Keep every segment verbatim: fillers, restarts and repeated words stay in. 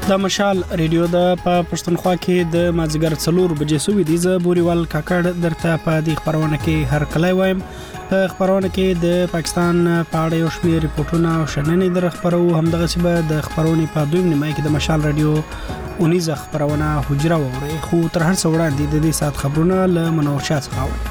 د مشال ریډیو د په پښتونخوا کې د مازیګر څلور بجې سوي دي. زه بوريوال کاکړ درته په دې خبرونه کې هر کله وایم. په خبرونه کې د پاکستان په اړه یو شمېر ریپورتونه او شننې در خبرو، همدغه سی به د خبرونې په دویم نیمه کې د مشال ریډیو اونیزه خبرونه حجره ووري. خو تر هر څه وړاندې د دې سات خبرونه له منور شاه څخه.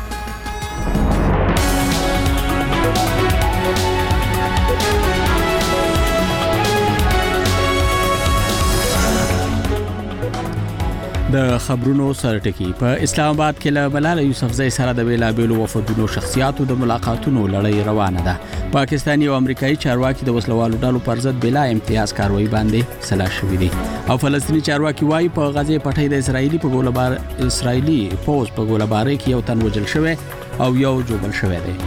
د خبرونو سرټکی په اسلام آباد کې له ملاله یوسفزۍ سره د بیلابېلو وفدونو شخصیاتو د ملاقاتونو لړۍ روانه ده. پاکستاني او امریکایي چارواکي د وسلوالو ډلو پر ضد بلا امتیاز کاروي باندې سلا شوي دي او فلسطیني چارواکي وايي په غزه پټۍ د اسرایلی په ګولبار اسرایلی پوز په ګولبارۍ کې یو تن وژل شوی او یو جوړل شوی دی.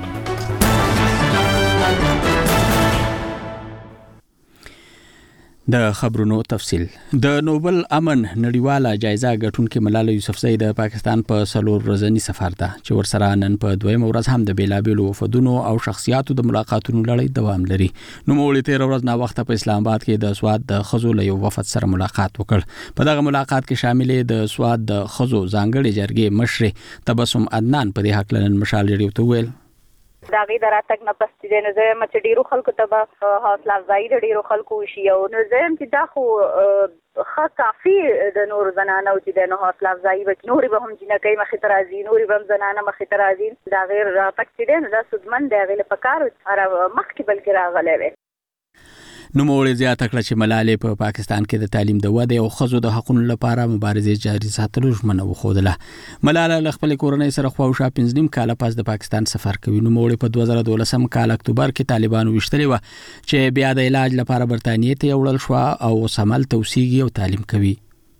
د خبرونو تفصیل. د نوبل امن نړیواله جایزه ګټونکې ملاله یوسفزۍ د پاکستان په څلور ورځني سفر ده چې ورسره نن په دویمه ورځ هم د بیلابېلو وفدونو او شخصیاتو د ملاقاتونو لړۍ دوام لري. نوموړي تېره ورځ ناوخته په اسلام آباد کې د سواد د ښځو له یو وفد سره ملاقات وکړ. په دغه ملاقات کې شاملې د سواد د ښځو ځانګړې جرګې مشرې تبسم عدنان په دې هکله نن مشال ریډیو ته وویل دا غي دراتک نه پستې دي. نو زه مچ ډیرو خلکو ته به حوصله افزایی ډیرو خلکو شي او نو زه هم چې دا خو خا کافي د نور زنانه او چې د نو حوصله افزایی به نور به هم جنہ کوي مخې ترازی نور به زنانه مخې ترازی دا غیر راتک چې دي دا سودمن دی غل پکارو هر مخکې بلکې راغلی وي. نوموړي زیاته کړه چې ملالۍ په پاکستان کې د تعلیم د ودې او ښځو د حقوقو لپاره مبارزې جاري ساتلو ژمنه وښودله. ملاله له خپلې کورنۍ سره خواوشا پنځه نیم کاله پس د پاکستان سفر کوي. نوموړي په دوه زره دولسم کال اکتوبر کې طالبانو وشتلې وه چې بیا د علاج لپاره برطانیې ته وړل شو او سمل توسيږي او تعلیم کوي.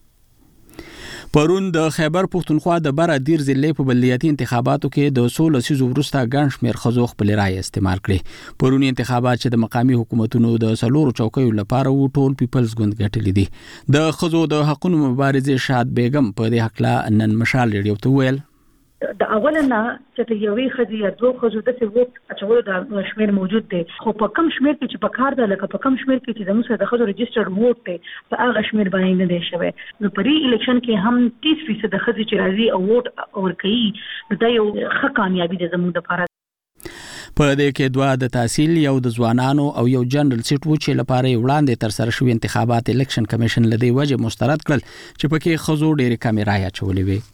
پرون د خیبر پښتونخوا د بره دیر ضلع په بلدیاتي انتخاباتو کې د څو لسیزو وروسته ګڼ شمېر ښځو خپل رایه استعمال کړې. پرونی انتخابات چې د مقامي حکومتونو د څلورو چوکیو لپاره و ټول پیپلز ګوند ګټلې دي. د ښځو د حقوقو مبارزې شاد بیگم په دې هکله نن مشال ریډیو ته ویل د اولنا چې یوې خځې یا دوه خځو د څه وخت اچولو د شمیر موجود دی، خو په کم شمیر کې چې په کار ده لکه په کم شمیر کې چې زموږ سره د خځو ريجسترډ ووټ دی په هغه شمیر باندې نه دی شوی. نو په ری الیکشن کې هم تیس فیصد د خځې چې راځي او ووټ ورکوي دا یو ښه کامیابی ده زموږ لپاره. په دې کې دوه د تحصیل یو د ځوانانو او یو جنرال سیټ و چې لپاره وړاندې تر سره شوی انتخابات الیکشن کمیشن لدی وجه مسترد کړل چې پکې خځو ډېر کم رایه چولې وي.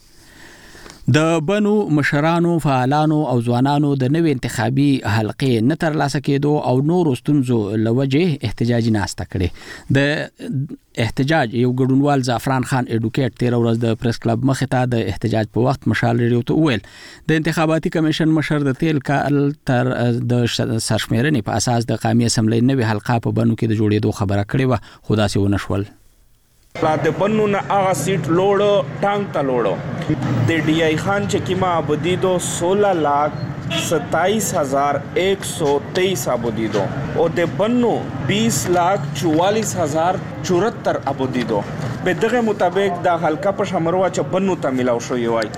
د بنو مشرانو فعالانو او ځوانانو د نوې انتخابي حلقې نه ترلاسه کېدو او نورو ستونزو لوجه احتجاجي ناسته کړې. د احتجاج یو ګډونوال زعفران خان اډوکیټ تیر ورځ د پریس کلب مخې ته د احتجاج په وخت مشال ریډیو ته وویل د انتخاباتي کمیشن مشر د تیل کال تر د سرشمیرنې په اساس د قومي اسمبلی نوې حلقه په بنو کې د جوړېدو خبره کړې وه خو داسې ونه شول. د بنو نه هغه سیټ لوړو ټانک ته لوړو د ډی آئی خان چې کیما ابدیدو سولہ لاکھ ستائیس ہزار ایک سو تیئیس ابدیدو اور د بنو بیس لاکھ چوالیس ہزار چورہتر ابدیدو په دغه مطابق د حلقه په شمروا چې بنو ته ملاو شوی وای.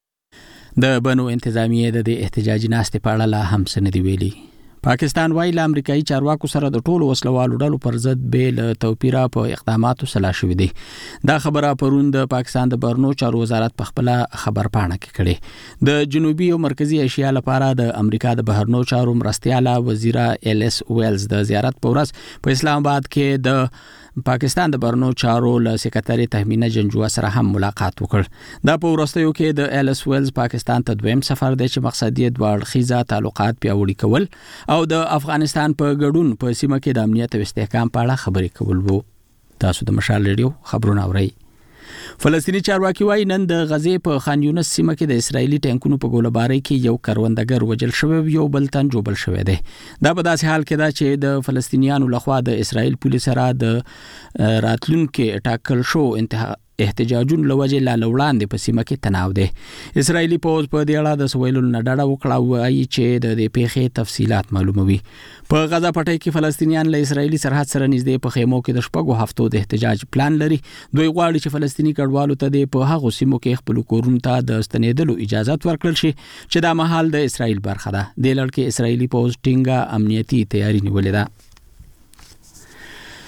د بنو انتظامیه د احتجاجي ناستې په اړه لا هم څه نه دی ویلي. پاکستان وايي له امریکایي چارواکو سره د ټولو وسلوالو ډلو پر ضد بیل توپیره په اقداماتو سلا شوې دي. دا خبره پرون د پاکستان د بهرنیو چارو وزارت په خپل خبر پاڼه کې کړې. د جنوبي او مرکزی ایشیا لپاره د امریکا د بهرنیو چارو مرستیاله وزیره ایلیس ویلز د زیارت په ورځ په اسلام آباد کې د پاکستان د بهرنیو چارو له سکرټری تهمینه جنجوا سره هم ملاقات وکړ. دا په وروستیو کې د ایلیس ویلز پاکستان ته دویم سفر دی چې مقصد یې دوه اړخیزه تعلقات پیاوړي کول او د افغانستان په ګډون په سیمه کې د امنیت او استحکام په اړه خبرې کول وو. تاسو د مشال ریډیو خبرونه اورئ. فلسطینی چارواکي وايي نن د غزې په خان یونس سیمه کې د اسرایلی ټانکونو په ګولبارۍ کې یو کروندګر وژل شوی یو بل تن جوړل شوی دی. دا په داسې حال کې ده چې د فلسطینیانو لخوا د اسرایل پولیس سره د راتلونکو ټاکل شو انتها احتجاجون لوجه لا لوړاندې په سیمه کې تناو دی. اسرایلی پوز په دې اړه د سویلو نډړه وکړه وایي چې د دې پیښې تفصيلات معلوموي. په غزا پټۍ کې فلسطینیان له اسرایلی سرحد سره نږدې په خیمو کې د شپږو هفتو د احتجاج پلان لري. دوی غواړي چې فلسطینی کډوالو ته د په هغو سیمو کې خپل کورونو ته د ستنېدلو اجازه ورکړل شي چې دا مهال د اسرایل برخه ده. د لړ کې اسرایلی پوز ټینګه امنیتي تیاری نیولې ده.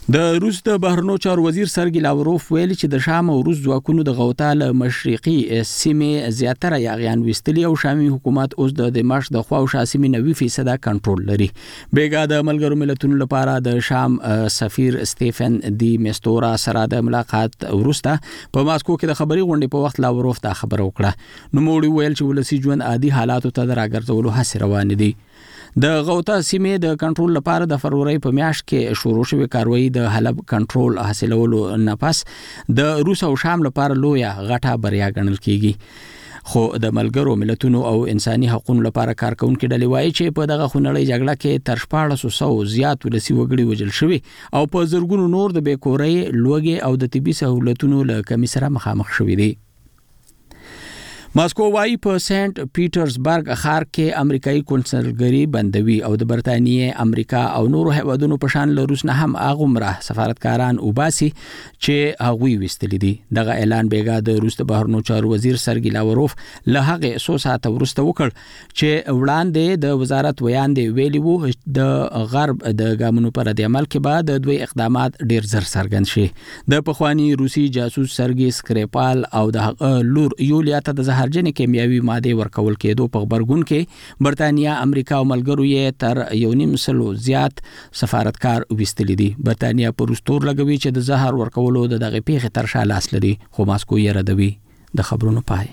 د روس د بهرنیو چارو وزیر سرګی لاوروف ویلي چې د شام او روس ځواکونو د غوطا له مشرقي سیمې زیاتره یاغیان وستلي او شامي حکومت اوس د دمشق د خوا او شاسمي نوي فیصد کنټرول لري. بیګا د ملګرو ملتونو لپاره د شام سفیر سټیفن دی میستورا سره د ملاقات وروسته په ماسکو کې د خبري غونډې په وخت لاوروف دا خبره وکړه. نو موړي ویل چې ولسی ژوند عادي حالاتو ته راګرځولو هڅې روان دي. د غوطا سیمې د کنټرول لپاره د فروری په میاشت کې شروع شوې کاروایی د حلب کنټرول حاصلولو نه پس د روس او شام لپاره لویه غټه بریا ګڼل کیږي. خو د ملګرو ملتونو او انساني حقوقو لپاره کارکونکو ډلې وایي چې په دغه خونړۍ جګړه کې تر شپاړس سوه زیات ولسی وګړي وژل شوي او په زرګونو نور د بیکورۍ لوږې او د طبي سہولتونو له کمی سره مخامخ شوي دي. ماسکو وايي په سنت پیټرزبرګ ښار کې امریکایي کونسلګری بندوي او د برتانیې، امریکا او نورو هیوادونو په شان له روس نه هم اغومره سفارتکاران وباسي چې هغوی وستلي دي. دغه اعلان بیګا د روس د بهرنیو چارو وزیر سرګی لاوروف له هغه څو ساعته وروسته وکړ چې وړاندې د وزارت ویاندې ویلي وو د غرب د ګامونو پر د عمل کې بعد د دوی اقدامات ډیر زر څرګند شي. د پخوانی روسي جاسوس سرګی سکریپال او د لور یولیا ته د جن کیمیاوي ماده ورکول کېدو په خبرګون کې برتانیا، امریکا او ملګرو یې تر یو نیم سلو زیات سفارتکار وستلي دي. برتانیا پر استور لګوي چې د زهر ورکولو د دغه پیښې تر شا لاس لري، خو ماسکو یې ردوي. د خبرونو پای.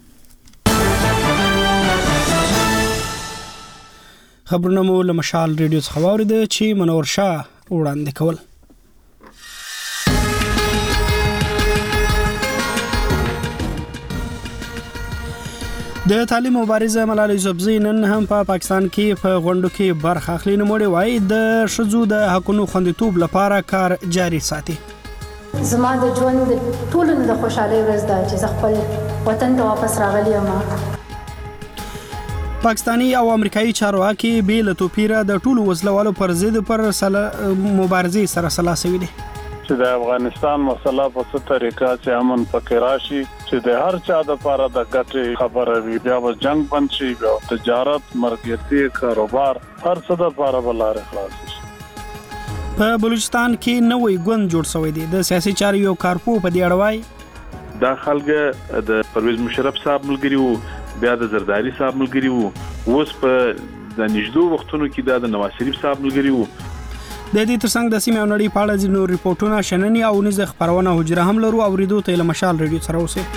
خبرونه مو له مشال ریډیو څخه واورېده چې منور شاه وړاندې کول. د تعلیم مبارزه ملالۍ یوسفزۍ نن هم په پاکستان کې په غونډو کې برخه اخلي. نوموړي وایي د ښځو د حقوقو خوندیتوب لپاره کار جاري ساتي. زما د ژوند ټولو د خوشحالۍ ورځ ده چې زه خپل وطن ته واپس راغلی یم. پاکستانی او امریکایي چارواکي بې له توپیره د ټولو وسلوالو پر ضد پر مبارزې سره سلا شوي دي. چې د افغانستان مسله په څه طریقه چې امن پکې راشي، چې د هر چا د لپاره د ګټې خبره وي، بیا به جنگ بند شي، بیا تجارت، مرګرتي، کاروبار، هر څه د لپاره به لارې خلاص شي. په بلوچستان کې نوې ګوند جوړ شوی دی. د سیاسي چارو یو کارپو په دې اړه وایي دا خلک د پرویز مشرف صاحب ملګري وو، بیا د زرداری صاحب ملګري وو، اوس په د نږدې وختونو کې دا د نواز شریف صاحب ملګري وو. د دې ترڅنګ د سیمې او نړۍ په اړه ځینو ریپورتونه، شننې او نيزه خبرونه حجره هم لرو او ریډیو ته له مشال ریډیو سره اوسئ.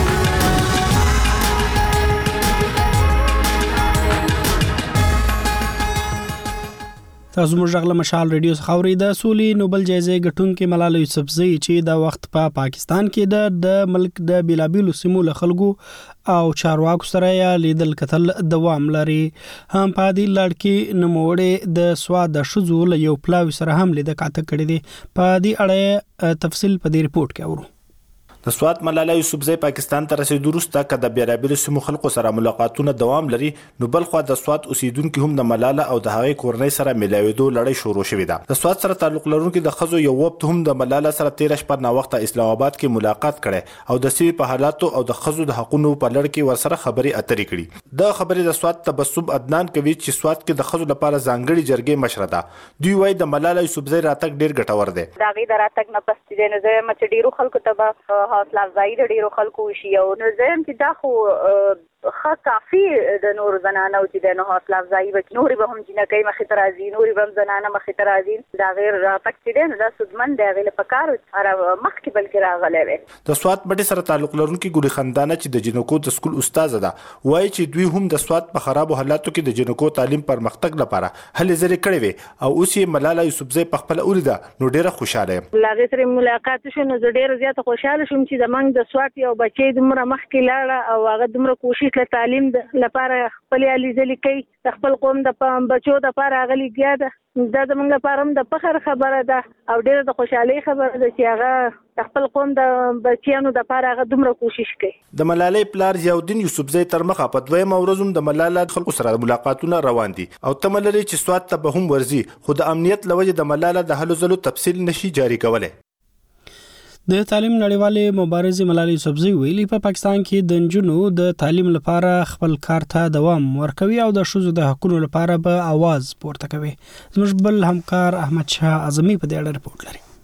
تاسو موږ غل مشال ریډیو څخه اورئ. د سولې نوبل جایزې ګټونکې ملالۍ یوسفزۍ چې د وخت په پا پاکستان کې د ملک د بیلابیلو سیمو له خلکو او چارواکو سره یا لیدل کتل دوام لري. هم په دې لړ کې نوموړي د سواد د شذو له یو پلاوي سره هم لید کاته کړی دی. په دې اړه تفصیل په دې ریپورت کې اورو. د سواد ملالۍ یوسفزۍ پاکستان ته رسیدو وروسته که د بیلابیلو سیمو خلکو سره ملاقاتونه دوام لري، نو بل خوا د سواد اوسیدونکو هم د ملاله او د هغې کورنۍ سره ملاوېدو لړۍ شروع شوې ده. د سواد سره تعلق لرونکي د ښځو یو وفد هم د ملاله سره تېره شپه ناوخته اسلام آباد کې ملاقات کړی او د سیمې په حالاتو او د ښځو د حقونو په لړ کې ورسره خبرې اترې کړي. د خبرې د سواد تبسم عدنان کوي چې سواد کې د ښځو لپاره ځانګړي جرګې مشره ده. دوی وایي د ملاله یوسفزۍ راتګ ډېر ګټور دی. د هغې د راتګ نه پس چې دی نو زه یم چې ډېرو خلکو ته به حوصله افزایي ډیرو خلکو شي او نو زم چې دا خو خا کافي د نور زنانه او چې د نو حوصله افزایي وکړي، نورې به هم جنکۍ مخې ته راځي، نورې به هم زنانه مخې ته راځي. دا غیر راتګ چې دی نو دا سودمن دی، هغې له پکار مخکې بلکې راغلی دی. د سوات مټې سره تعلق لرونکي ګوري خندانه چې د جنکو د سکول استاده ده، وایي چې دوی هم د سوات په خرابو حالاتو کې د جنکو تعلیم پرمختګ لپاره هلې ځلې کړې وې او اوس یې ملاله یوسفزۍ په خپله ولیده نو ډېره خوشحاله یم. له هغې سره ملاقات شو نو زه ډېره زیاته خوشحاله شوم چې زموږ د سوات یو بچی دومره مخکې لاړه او هغه دومره کوشش له تعلیم لپاره خپل علي ځلې کوي، د خپل قوم د بچو د لپاره هغه لګیا ده. دا زموږ لپاره هم د فخر خبره ده او ډېره د خوشحالۍ خبره ده چې هغه د خپل قوم د بچیانو د لپاره هغه دومره کوشش کوي. د ملالۍ پلار ضیاءالدین یوسفزۍ تر مخه په دویمه ورځ هم د ملاله خلکو سره ملاقاتونه روان دي او تمه لري چې سوات ته به هم ورځي، خو د امنیت له وجې د ملاله د هلو ځلو تفصیل نشي جاري کولی. د تعلیم نړیوالې مبارزې ملالۍ یوسفزۍ ویلي په پاکستان کې د نجونو د تعلیم لپاره خپل کار ته دوام ورکوي او د ښځو د حقونو لپاره به आवाज پورته کوي. زموږ بل همکار احمد شاه اعظمي په دې اړه ریپورت لري.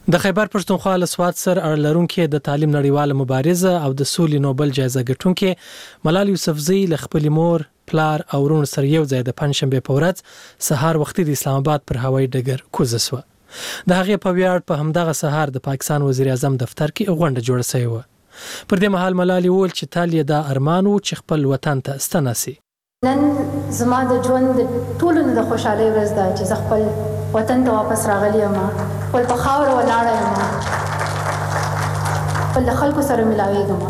د خیبر پښتونخوا له سواد سره اړه لرونکي د تعلیم نړیواله مبارزه او د سولې نوبل جایزه ګټونکي ملال یوسفزۍ له خپلې مور پلار او ورور سره یو ځای د پنځشنبه په ورځ سهار وختي د اسلام آباد پر هوایي ډګر کوزه شوه. د هغې په ویاړ په همدغه سهار د پاکستان وزیر اعظم دفتر کې غونډه جوړه شوې وه. پر دې مهال ملال وویل چې تل یې دا ارمان و چې خپل وطن ته ستنه شي. نن زما د ژوند د ټولو نه د خوشحالۍ ورځ ده چې زه خپل وطن ته واپس راغلی یم، خپل په خاوره ولاړه یم، خپل د خلکو سره ملاویږم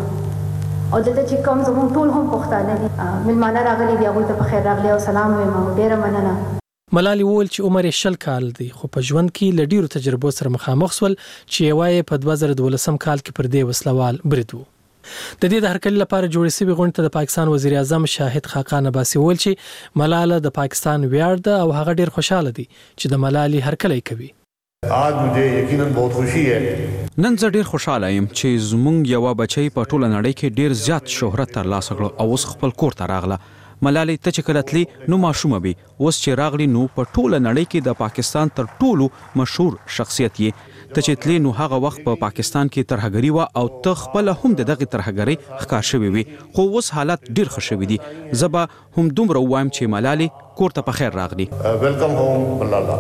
او دلته چې کوم زموږ ټول هم پښتانه دي مېلمانه راغلي دي، هغوی ته په خیر راغلی او سلام وایم او ډېره مننه. ملالۍ وویل چې عمر یې شل کال دی خو په ژوند کې له ډېرو تجربو سره مخامخ شول چې یوه یې په دوه زره دولسم کال کې پر دې وسلوال برید و. د دې د هرکلي لپاره جوړې شوې غونډې ته د پاکستان وزیر اعظم شاهد خاقان عباسي وویل چې ملاله د پاکستان ویاړ ده او هغه ډېر خوشحاله دي چې د ملالۍ هرکلی کوي. आज मुझे यकीनन बहुत खुशी है نن زه ډیر خوشاله یم چې زمونږ یو بچی په ټوله نړۍ کې ډیر زیات شهرت ترلاسه کړ او اوس خپل کور ته راغله. ملالۍ ته چې کله تلي نو ماشومه وي، اوس چې راغلی نو په ټوله نړۍ کې د پاکستان تر ټولو مشهور شخصیت یې. ته چې تلي نو هغه وخت په پاکستان کې ترهګري وه او ته خپله هم د دغې ترهګرۍ ښکار شوې وي، خو اوس حالات ډیر ښه شوي دي. زه به هم دومره ووایم چې ملالۍ کور ته په خیر راغلي. ویلکم هوم ملاله.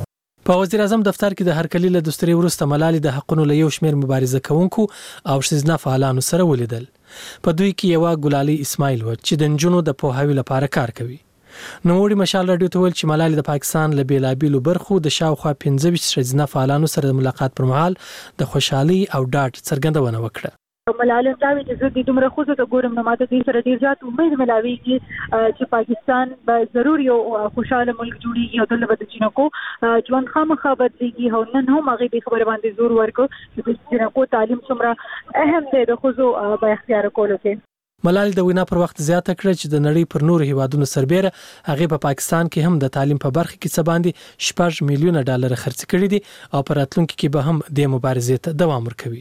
په وزیر اعظم دفتر کې د هرکلي له دستوري وروسته ملالۍ د حقونو له یو شمېر مبارزه کوونکو او ښځینه فعالانو سره ولیدل. په دوی کې یوه ګلالۍ اسماعیل وه چې د نجونو د پوهاوي لپاره کار کوي. نوموړي مشال راډیو ته ویل چې ملالۍ د پاکستان له بېلابېلو برخو د شاوخوا پنځه ویشت ښځینه فعالانو سره د ملاقات پر مهال د خوشحالۍ او ډاډ څرګندونه وکړه. ملاله تاوی چې زه د دومره ښځو ته ګورم نو ماته دې سره ډېر زیات امید ملاویږي چې پاکستان به ضرور یو خوشحاله ملک جوړیږي او دلته به د جینکو ژوند خامخا بدلېږي. او نن هم هغې دې خبرې باندې زور ورکړ چې د جینکو تعلیم څومره اهم دی د ښځو با اختیاره کولو کې. ملالۍ د وینا پر وخت زیاته کړه چې د نړۍ پر نورو هیوادونو سربیره هغې په پاکستان کې هم د تعلیم په برخه کې څه باندې شپږ میلیونه ډالر خرڅ کړي دي او په راتلونکي کې به هم دې مبارزې ته دوام ورکوي.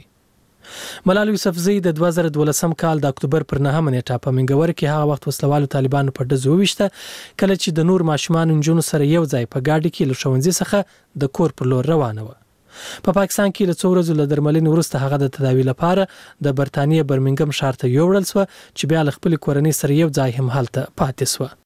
ملال یوسفزۍ د دوه زره دولسم کال د اکتوبر پر نهمه نیټه په منګور کې هغه وخت وسلوالو طالبانو په ډزو وویشته کله چې د نور ماشومان نجونو سره یو ځای په ګاډي کې له ښوونځي څخه د کور پر لور روانه وه. په پاکستان کې له څو ورځو له درملنې وروسته هغه د تداوي لپاره د برتانیې برمنګم ښار ته یوړل شوه چې بیا له خپلې کورنۍ سره یو ځای هم هلته پاتې شوه.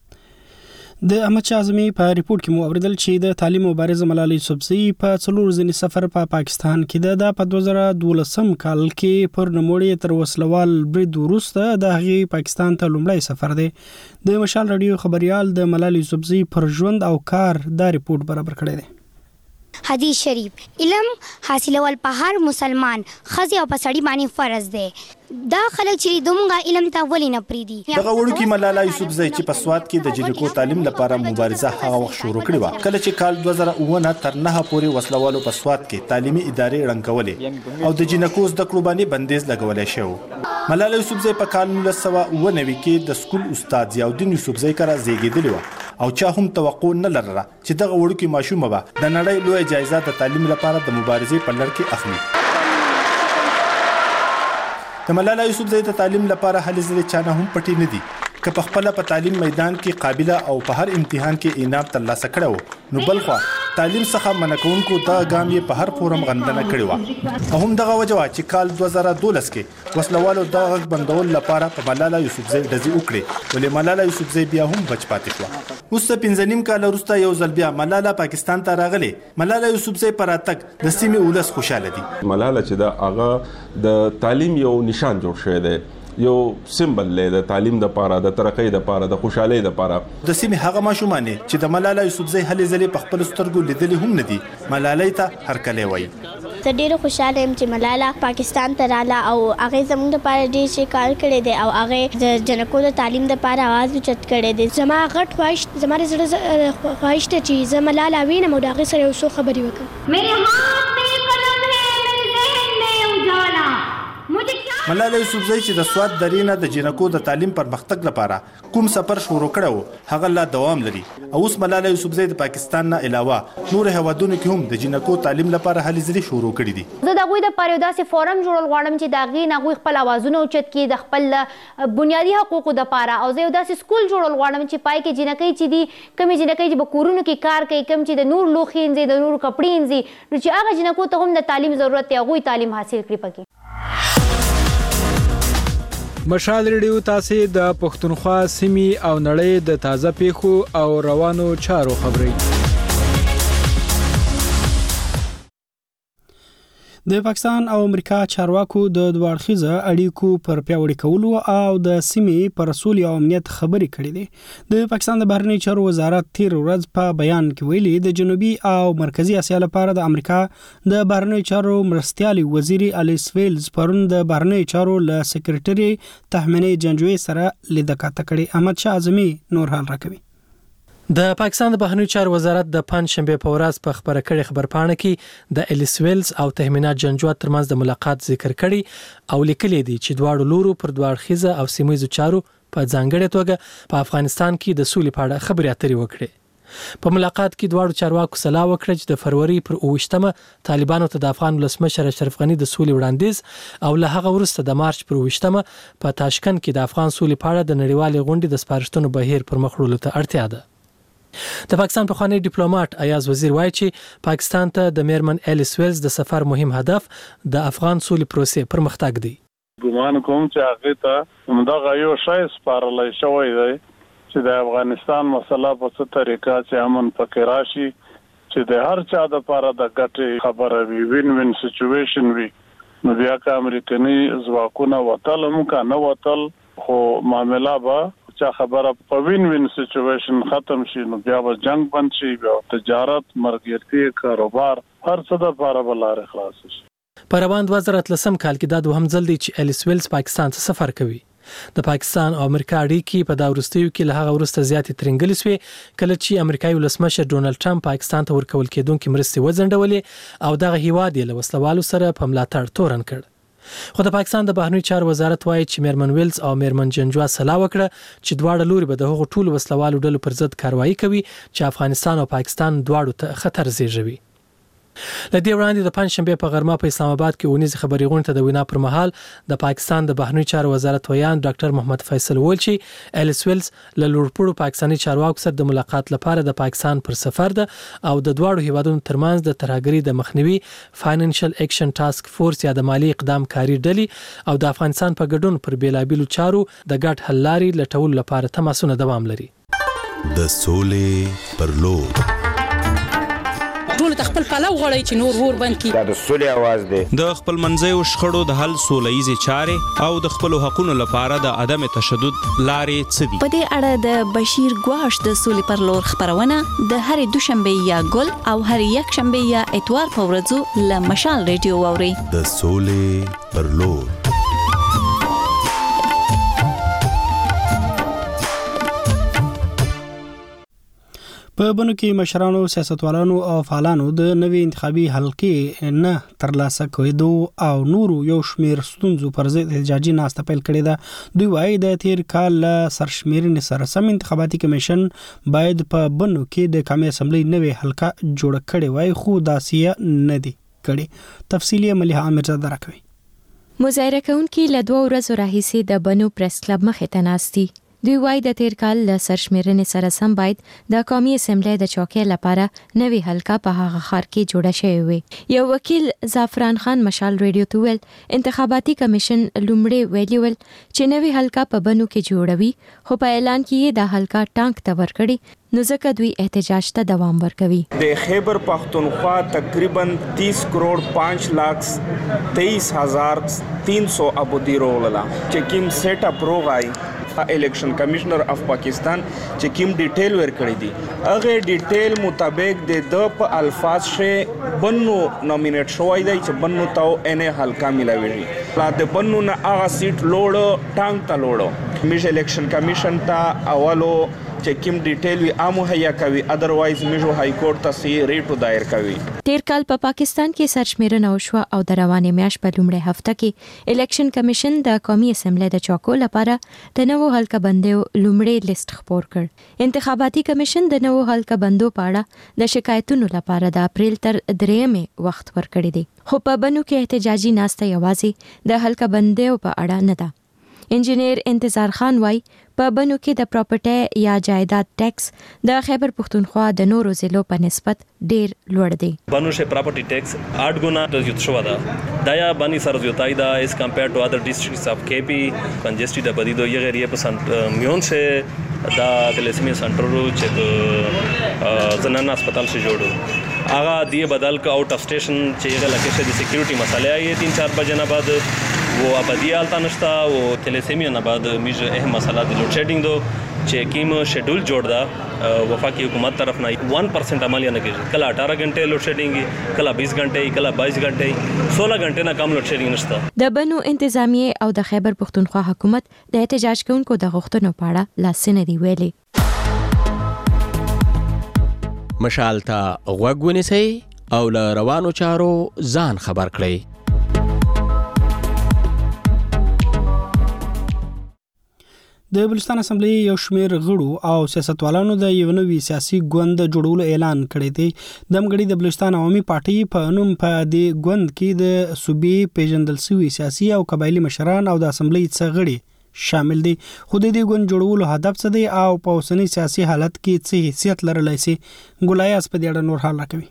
د احمد شاه اعظمي په ریپورت کې مو اوریدل چې د تعلیم مبارزه ملالۍ یوسفزۍ په څلور ځینې سفر په پاکستان کې د په دوه زره دولسم کال کې پر نوموړي تر وسلوال برید وروسته د هغې پاکستان ته لومړی سفر دی. د مشال راډیو خبريال د ملالۍ یوسفزۍ پر ژوند او کار دا ریپورت برابر کړی دی. حدیث شریف علم حاصلول په هر مسلمان خزي او پسړی باندې فرض دی. دا خلک چې دومره علم ته ولې نه پریدي. دغه وړوکی ملاله یوسفزۍ چې په سواد کې د جنکو تعلیم لپاره مبارزه هغه وخت شروع کړې و کله چې کال دوه زره اووه نه تر نهه پورې وسلوالو په سواد کې تعلیمي ادارې ړنګولې او د جنکو زده کړو باندې بندیز لګولای شو. ملاله یوسفزۍ په کال نولس سوه اووه نوي کې د سکول استاد ضیاءالدین یوسفزۍ کره زیږېدلې وه او چا هم توقع نه لرله چې دغه وړوکی ماشومه به د نړۍ لویه جایزه د تعلیم لپاره د مبارزې په لړ کې اخلي. د ملاله یوسفزۍ د تعلیم لپاره هلې ځلې چانه هم پټې نه دي که په خپله په تعلیم میدان کې قابله او په هر امتحان کې انعام ترلاسه کړی و نو بلخوا تعلیم څخه منع کوونکو دغه ګام یې په هر فورم غندنه کړې وه او هم دغه وجه وه چې کال دوه زره دولس کې وسلوالو دغه غږ بندولو لپاره په ملاله یوسفزۍ ډزې وکړې ولې ملاله یوسفزۍ بیا هم بچ پاتې شوه. اوس د پنځه نیم کال وروسته یو ځل بیا ملاله پاکستان ته راغلې. ملاله یوسفزۍ په راتګ د سیمې ولس خوشحاله دي. ملاله چې دا هغه د تعلیم یو نشان جوړ شوی دی، یو سمبل دی د تعلیم د پاره د ترقۍ د پاره د خوشحالۍ د پاره. د سیمې هغه ماشومان چې د ملاله یوسفزۍ هلې ځلې په خپل سترګو لیدلې هم نه دي ملالۍ ته هرکلی وایي. زه ډېره خوشحاله یم چې ملاله پاکستان ته راله او هغې زموږ دپاره ډېر څه کار کړی دی او هغې د جنکو د تعلیم دپاره اواز اوچت کړی دی. زما غټ خواهش زما د زړه خواهش ده چې زه ملاله وینم او د هغې سره یو څو خبرې وکړم. میرے ہاتھ میں قلم ہے میرے ذہن میں اجالا مجھے کیا ملاله یوسفزۍ چې د سواد درینه د جنکو د تعلیم پرمختګ لپاره کوم سفر شروع کړو هغه لا دوام لري او اوس ملاله یوسفزۍ د پاکستان نه علاوه نور هیوادونو کې هم د جنکو تعلیم لپاره هلې ځلې شروع کړي دي. زه د هغوی دپاره یو داسې فورم جوړول غواړم چې د هغې نه هغوی خپل اوازونه اوچت کړي د خپل بنیادي حقوقو دپاره او زه یو داسې سکول جوړول غواړم چې پای کې جنکۍ چې دي کومې جنکۍ چې په کورونو کې کار کوي کوم چې د نور لوښي انځي د نورو کپړې انځي نو چې هغه جنکو ته هم د تعلیم ضرورت دی هغوی تعلیم حاصل کړي پکې. مشال ریډیو تاسې د پښتونخوا سیمې او نړۍ د تازه پیښو او روانو چارو خبري. د پاکستان او امریکا چارواکو د دوه اړخیزه اړیکو پر پیاوړي کولو او د سیمې پر سولې او امنیت خبرې کړې دي. د پاکستان د بهرنی چارو وزارت تیر ورځ په بیان کې ویلي د جنوبي او مرکزی اسیا لپاره د امریکا د بهرنی چارو مرستیالي وزیر الیس ویلز پرون د بهرنی چارو له سکرټري تحمینه جنجوي سره لیدکاته کړې. احمد شاه اعظمي نور حال راکوي. د پاکستان د بهرنیو چارو وزارت د پنځ شنبه په ورځ په خبره کړې خبرپاڼه کې د الیس ویلز او تهمینه جنجوا ترمنځ د ملاقات ذکر کړي او لیکلي دي چې دواړو لورو پر دوه اړخیزه او سیمه‌ییزو چارو په ځانګړې توګه په افغانستان کې د سولې په اړه خبرې اترې وکړي. په ملاقات کې دواړو چارواکو سلا وکړه چې د فروری پر اوویشتمه طالبانو ته د افغان ولسمشر اشرف غنی د سولې وړاندیز او له هغه وروسته د مارچ پر اوویشتمه په تاشکند کې د افغان سولې په اړه د نړیوالې غونډې د سپارښتنو بهیر پر مخ وړلو ته اړتیا ده. د پاکستان پخوانی ډیپلوماټ ایاز وزیر وایي چې پاکستان ته د میرمن الیس ویلز د سفر مهم هدف د افغان سولې پروسې پرمختګ دی. ګومان کوم چې هغه ته همدغه یو شای سپارلای شوی دی چې د افغانستان مسله په څه طریقه چې امن پکې راشي چې د هر چا د لپاره د ګټې خبره وي وین وین سچويشن وي. نو بیا که امریکایي ځواکونه وتل هم که نه وتل خو معامله به چا خبره په وین وین سچويشن ختم شي نو بیا به جنگ بند شي بیا تجارت مرګرتي کاروبار هر څه د لپاره بلاره خلاص شي. په روان دوه زره اتلسم کال کې دا دوهم ځل دی چې الیس ویلز پاکستان ته سفر کوي. د پاکستان او امریکا اړیکې په دا وروستیو کې له هغه وروسته زیاتې ترنګلې شوې کله چې امریکایي ولسمشر ډونالد ټرمپ پاکستان ته ورکول کېدونکې مرستې وځنډولې او دغه هیواد یې له وسلوالو سره په ملاتړ تورن کړ. خو د پاکستان د بهرنیو چارو وزارت وایي چې میرمن ویلز او میرمن جنجوا سلا وکړه چې دواړه لوري به د هغو ټولو وسلوالو ډلو پر ضد کاروایی کوي چې افغانستان او پاکستان دواړو ته خطر زیږوي. لدې وړاندې د پنځ شنبه په غرمه په اسلام آباد کې ونیز خبري غونډه د وینا پر مهال د پاکستان د بهرنیو چارو وزارت ویان ډاکټر محمد فیصل ویل چې الیس ویلز له لوړپوړو پاکستاني چارواکو سره د ملاقات لپاره د پاکستان پر سفر ده او د دواړو هیوادونو ترمنځ د ترهګرۍ د مخنیوي فاینانشل اکشن ټاسک فورس یا د مالی اقدام کاری ډلې او د افغانستان په ګډون پر بیلابیلو چارو د ګډ حل لارې لټولو لپاره تماسونه دوام لري. د سولې پر لور ټول خپل پلو غړی چې نور ور بند کی دا د سولې आवाज دی. د خپل منځیو شخړو د حل سولهیزې چارې او د خپل حقوقو لپاره د عدم تشدد لارې څه دي. په دې اړه د بشیر ګواش د سولې پر لور خبرونه د هرې دوشنبه یا ګل او هرې یک شنبه یا اتوار په ورځو له مشال ریډیو اوري. د سولې پر لور په بنو کې مشرانو سیاستوالانو او فعالانو د نوې انتخابي حلقې نه ترلاسه کېدو او نورو یو شمېر ستونزو پر ضد احتجاجي ناسته پیل کړې ده. دوی وایي د تیر کال له سرشمېرنې سره سم انتخاباتي کمیشن باید په بنو کې د قومي اسمبلی نوې حلقه جوړه کړې وای خو داسې نه دي کړې. تفصیلي مليحه امیرزاده راکوي. مظاهره کوونکي له دوه ورځو راهیسې د بنو پریس کلب مخې ته ناست دي. دوی وایي د تیر کال له سرشمېرنې سره سم باید د قومي اسمبلی د چوکۍ لپاره نوې حلقه په هغه ښار کې جوړه شوې وي. یو وکیل زعفران خان مشال ریډیو ته ویل انتخاباتي کمیشن لومړی ویلي ول چې نوې حلقه په بنو کې جوړوي خو په اعلان کې یې د حلقه ټانک ته ورکړي نو ځکه دوی احتجاج ته دوام ورکوي. د خیبر پختونخوا تقریبا تیس کروڑ پانچ لاکھ تیئیس ہزار تین سو ابودی رولا چې کوم سیټ اپ روغای الیکشن کمشنر اف پاکستان چې کوم ډیټیل ورکړی دي هغه ډیټیل مطابق د د په الفاظ شه بنو نومینیټ شوی دی چې بنو تاو انه حلقه ملاویږي لا د بنو نه هغه سیټ لوړ ټانک ته لوړ میش الیکشن کمیشن ته اولو چې کوم ډیټیل وي عام مهیا کوي ادروایز میجو های کورټ ته سی ریټو دایر کوي. تیر کال په پا پاکستان کې سرشمیرنه وشوه او د روانې میاشت په لومړۍ هفته کې الیکشن کمیشن د قومي اسمبلی د چوکو لپاره د نوو حلقه بندیو لومړی لیست خپور کړ. انتخاباتي کمیشن د نوو حلقه بندو په اړه د شکایتونو لپاره د اپریل تر درېیمې وخت ورکړی دی، خو په بنو کې احتجاجي ناسته یوازې د حلقه بندیو په اړه نه ده. انجینیر انتظار خان وای په بنو کې د پراپرټي یا جایداد ټیکس د خیبر پختونخوا د نورو ضلعو په نسبت ډیر لوړ دی. بنو شه پراپرټي ټیکس आठ गुना زیات شو ده. دایا بانی سر زیاتای دا اس کمپیئر ټو ادر ډیسټریکټس اف کی پی کنجسټډ بدی دو یغه ریه پرسنټ میون شه دا تلسمی سنټرو چې زنانه هسپتال سے جوړو آغا دیے بدل کا آؤٹ آف اسٹیشن چیغه لکه شه د سکیورټي مسئله آئی तीन चार बजे نه بعد वो ابدی حالت نشتا वो تلسمی نه بعد میج اهم مسئله د لوډ شیډینګ دو چې کیم شیډول جوړ دا وفاقی حکومت طرف نه वन परसेंट عملیه نه کیږي. کله अठारह घंटे لوډ شیډینګ کله बीस घंटे کله बाईस घंटे सोलह घंटे نه کم لوډ شیډینګ نشتا. د بنو انتظامیه او د خیبر پختونخوا حکومت د احتجاج کوونکو د غوښتنو په اړه لاسنه دی ویلي. مشال ته غوږ ونیسئ او له روانو چارو ځان خبر کړئ. د بلوچستان اسمبلی یو شمیر غړو او سیاستوالانو د یو نوي سیاسي ګوند جوړولو اعلان کړی دی. دمګړي د بلوچستان عوامي پارټي په نوم په دې ګوند کې د صوبې پیژندل شوي سیاسي او قبایلی مشران او د اسمبلی څخه غړي شامل دي. خو د دې ګوند جوړولو هدف څه دی او په اوسنی سیاسي حالت کې څه حیثیت لرلی شي؟ ګولایاس په دې اړه نور حال راکوي.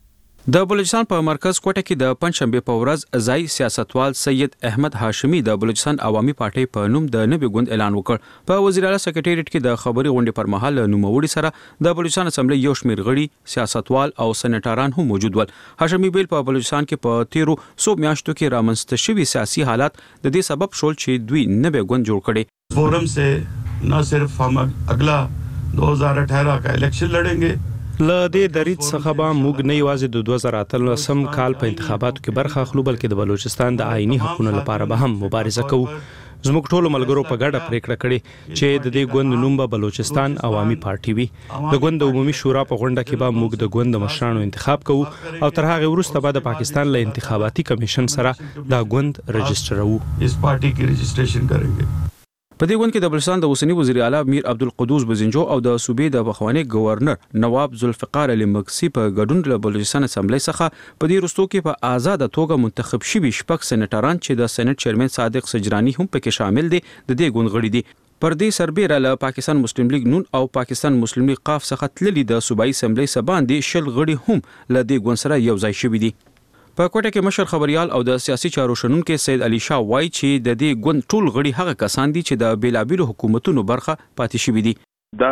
د بلوچستان په مرکز کوټه کې د پنځشنبه په ورځ ځای سیاستوال سید احمد هاشمی د بلوچستان عوامي پارټي په نوم د نوي ګوند اعلان وکړ. په وزیر اعلی سکریټریټ کې د خبري غونډې پر مهال نوموړي سره د بلوچستان اسمبلی یو شمیر غړي سیاستوال او سېنیټران هم موجود ول. هاشمی بیل په بلوچستان کې په تیرو سو میاشتو کې رامنځته شوي سیاسي حالات د دې سبب شول چې دوی نوي ګوند جوړ کړي. فورم से न सिर्फ हम अगला दो हज़ार अठारह का इलेक्शन लड़ेंगे ل دې دریځ څخه به موږ نه یوازې د دوه زره اتلسم کال په انتخاباتو کې برخه اخلو بلکې د بلوچستان د آئینی حقوقو لپاره به هم مبارزه کوو. زموږ ټولو ملګرو په ګډه پریکړه کړې چې د دې ګوند نوم به بلوچستان عوامي پارټي وي. د ګوند د عمومي شورا په غونډه کې به موږ د ګوند د مشرانو انتخاب کوو او تر هغه وروسته به د پاکستان له انتخاباتي کمیشن سره دا ګوند رجسټرو. اس پارټي کې رجسټریشن کړو. په دې ګوند کې د بلوچستان د اوسنی وزیر اعلی میر عبدالقدوس بزنجو او د صوبې د بخوانی گورنر نواب ذوالفقار علي مکسی په ګډون له بلوچستان اسمبلی څخه په دې وروستو کې په آزاد توګه منتخب شوي شپږ سېنیټران چې د سېنات چیرمن صادق سجرانی هم پکې شامل دي د دې ګوند غړي دي. پر دې سربېره له پاکستان مسلم لیگ نون او پاکستان مسلم لیگ قاف څخه تللي د صوبایي اسمبلی سباندې شل غړي هم له دې ګوند سره یو ځای شوي دي. په کوټه کې مشر خبريال او د سیاسي چارو شنونکو سید علي شاه وایي چې د دې ګوند ټول غړي هغه کسان دي چې د بیلابیلو حکومتونو برخه پاتې شوي دي. دا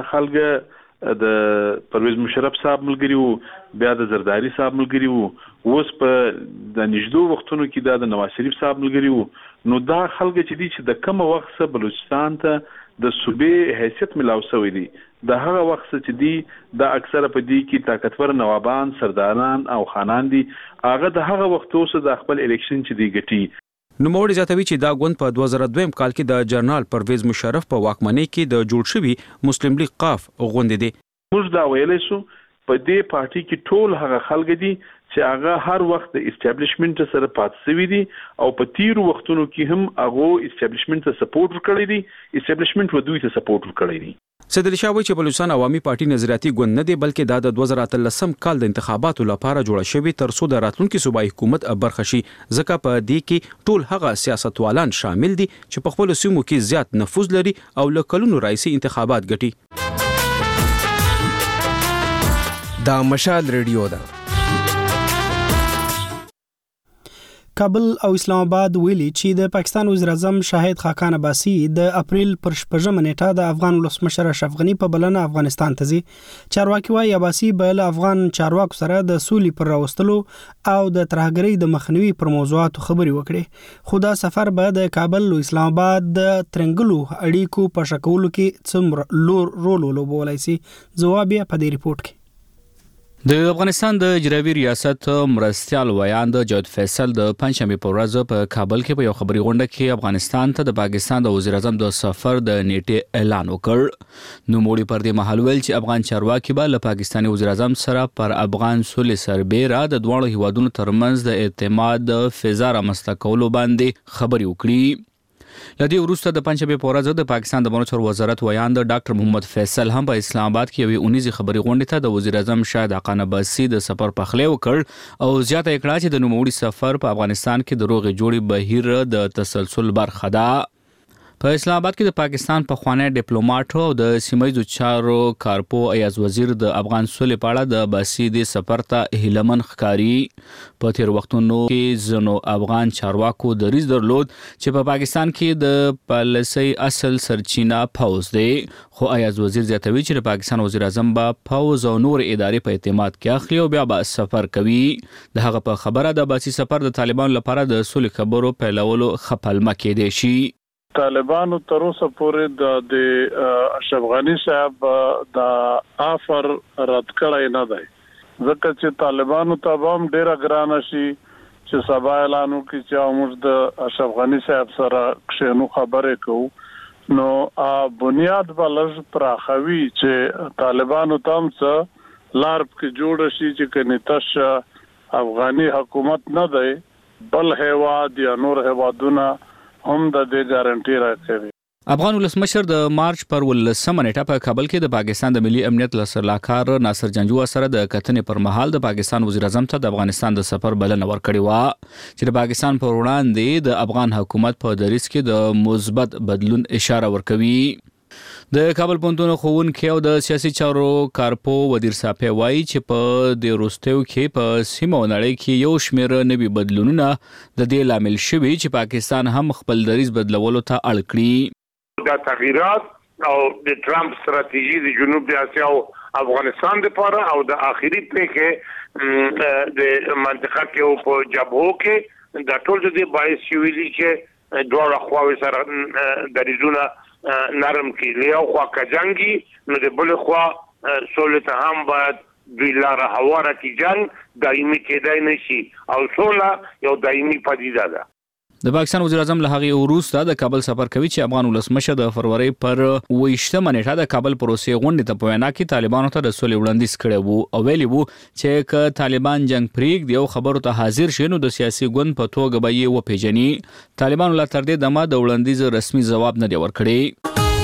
خلګ د پرویز مشرف صاحب ملګری وو، بیا د زرداری صاحب ملګری وو، اوس په د نږدې وختونو کې دا د نواز شریف صاحب ملګری وو. نو دا خلګ چې دي چې د کوم وخت څخه بلوچستان ته د صوبې حیثیت ملاو شوی دی، د هغه وخت چې دی دا اکثره په دې کې طاقتور نوابان، سرداران او خانان دي، هغه د هغه وخت اوس د خپل الیکشن چې دی ګټي. نوموړي زیاتوي چې دا ګوند په دوه زره دوه کال کې د جنرال پرویز مشرف په واکمنۍ کې د جوړ شوي مسلم لیگ قاف غوند دي. موږ دا ویلی شو په دې پارټي کې ټول هغه خلک دي چې هغه هر وخت د اسټابلیشمنت سره پاتې شوي دي او په تیرو وختونو کې هم هغه اسټابلیشمنت ته سپورټ ورکړی دي، اسټابلیشمنت و دوی ته سپورټ ورکړی دي. سید علي شاه وایي چې بلوچستان عوامي پارټي نظریاتي ګوند نه دی بلکې دا د دوه زره اتلسم کال د انتخاباتو لپاره جوړه شوې تر څو د راتلونکي صوبایي حکومت برخه شي، ځکه په دې کې ټول هغه سیاستوالان شامل دي چې په خپل سیمو کې زیات نفوذ لري او له کلونو راځي انتخابات ګټي. دا مشال ریډیو ده. کابل او اسلام آباد ویلي چې د پاکستان وزیر اعظم شاهد خاقان عباسي د اپریل پر شپږمه نیټه د افغان ولسمشر اشرف غني په بلنه افغانستان ته ځي. چارواکي وايي عباسي به له افغان چارواکو سره د سولې پر راوستلو او د ترهګرۍ د مخنیوي پر موضوعاتو خبرې وکړي. خو دا سفر به د کابل او اسلام آباد د ترنګلو اړیکو په شکولو کې څومره رول ولوبولی شي؟ ځواب یې په دې ریپورت کې. د افغانستان د اجرایي ریاست مرستیال ویان د جود فیصل د پنځمې په ورځ په کابل کې په یو خبري غونډه کې افغانستان ته د پاکستان د وزیر اعظم د سفر د نیټې اعلان وکړ. نو موړي پر دې مهال ویل چې افغان چارواکي به له پاکستاني وزیر اعظم سره پر افغان سولې سربېره د دواړو هیوادونو ترمنځ د اعتماد فضا رامنځته کولو باندې خبرې وکړي. لدی وروسته د پنځمې په ورځ د پاکستان د بهرنیو چارو وزارت ویان د ډاکټر محمد فیصل هم په اسلام آباد کې یوې اونیزې خبري غونډې ته د وزیر اعظم شاهد حقان عباسي د سفر پخلی وکړ او زیاته کړه چې د نوموړي سفر په افغانستان کې د روغې جوړې بهیر د تسلسل برخه ده. په اسلام آباد کې د پاکستان پخوانی ډیپلوماټ او د سیمه‌ییزو چارو کارپو ایاز وزیر د افغان سولې په اړه د عباسي د سفر ته هیلمن ښکاري. په تیر وختونو کې ځینو افغان چارواکو دریځ درلود چې په پاکستان کې د پالیسۍ اصل سرچینه پوځ دی، خو ایاز وزیر زیاتوي چې د پاکستان وزیر اعظم به پوځ او نور ادارې په اعتماد کې اخلي او بیا به سفر کوي. د هغه په خبره د عباسي سفر د طالبانو لپاره د سولې خبرو پیلولو خپلمه کېدی شي. طالبانو تر اوسه پورې د اشرف غنی صاحب د آفر رد کړی نه دی، ځکه چې طالبانو ته هم ډیره ګرانه شي چې سبا اعلان وکړي چې موږ د اشرف غنی صاحب سره کښېنو خبرې کوو. نو بنیاد به لږ پراخوي چې طالبانو ته هم څه لار پکې جوړه شي چې که نتش افغاني حکومت نه دی بل هیواد یا نور هیوادونه هم د دې ګارانټي راکوي. افغان ولسمشر د مارچ پر ولسمه نیټه په کابل کې د پاکستان د ملي امنیت لسرلاکار ناصر جنجو سره د کتنې پر مهال د پاکستان وزیر اعظم ته د افغانستان د سفر بلنه ورکړې و چې د پاکستان پر وړاندې د افغان حکومت په دریځ کې د مثبت بدلون اشاره ورکوي. د کابل پوهنتون ښوونکی او د سیاسي چارو کارپو ودیر صافی وایي چې په د وروستیو کې په سیمه او نړۍ کې یو شمېر نوي بدلونونه د دې لامل شوي چې پاکستان هم خپل دریځ بدلولو ته اړ کړي. دا تغیرات او د ټرمپ ستراتیژي د جنوب اسیا او افغانستان لپاره او د اخیری پېښې د منطقه کې او په جبهو کې دا ټول د باعث شوي چې دوه خواوې سره دریځونه نرم کی لیاو خوا کجنگی نو د بل خوا سولې ته هم باید دوی لاره هواره کی جنگ دایمي کېدای نشي او سوله یو دایمي پدیده ده. د پاکستان وزیر اعظم له هغې وروسته د کابل سفر کوي چې افغان ولسمشر د فروری پر اوویشتمه نیټه د کابل پروسې غونډې ته په وینا کې طالبانو ته د سولې وړاندیز کړی وو او ویلي وو چې که طالبان جنگ پرېږدي او خبرو ته حاضر شي نو د سیاسي ګوند په توګه به یې وپېژني. طالبانو لا تر دې دمه د وړاندیز رسمي ځواب نه دی ورکړی.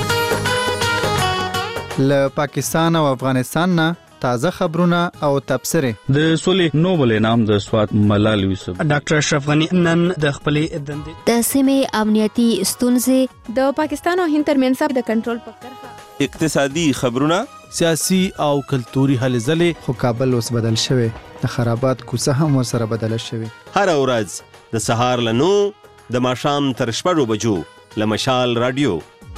له پاکستان او افغانستان نه تازه خبرونه او تبصرې. د سولې نوبل انعام د سوات ملال یوسف ډاکټر اشرف غنی نن د خپلې دندې د سیمې امنیتي ستونزې د پاکستان او هند ترمنځ د کنټرول په کرښه اقتصادي خبرونه سیاسي او کلتوري هلې ځلې. خو کابل اوس بدل شوی، د خرابات کوڅه هم ورسره بدله شوی. هر ورځ د سهار له نو د ماښام تر شپږو بجو له مشال رادیو.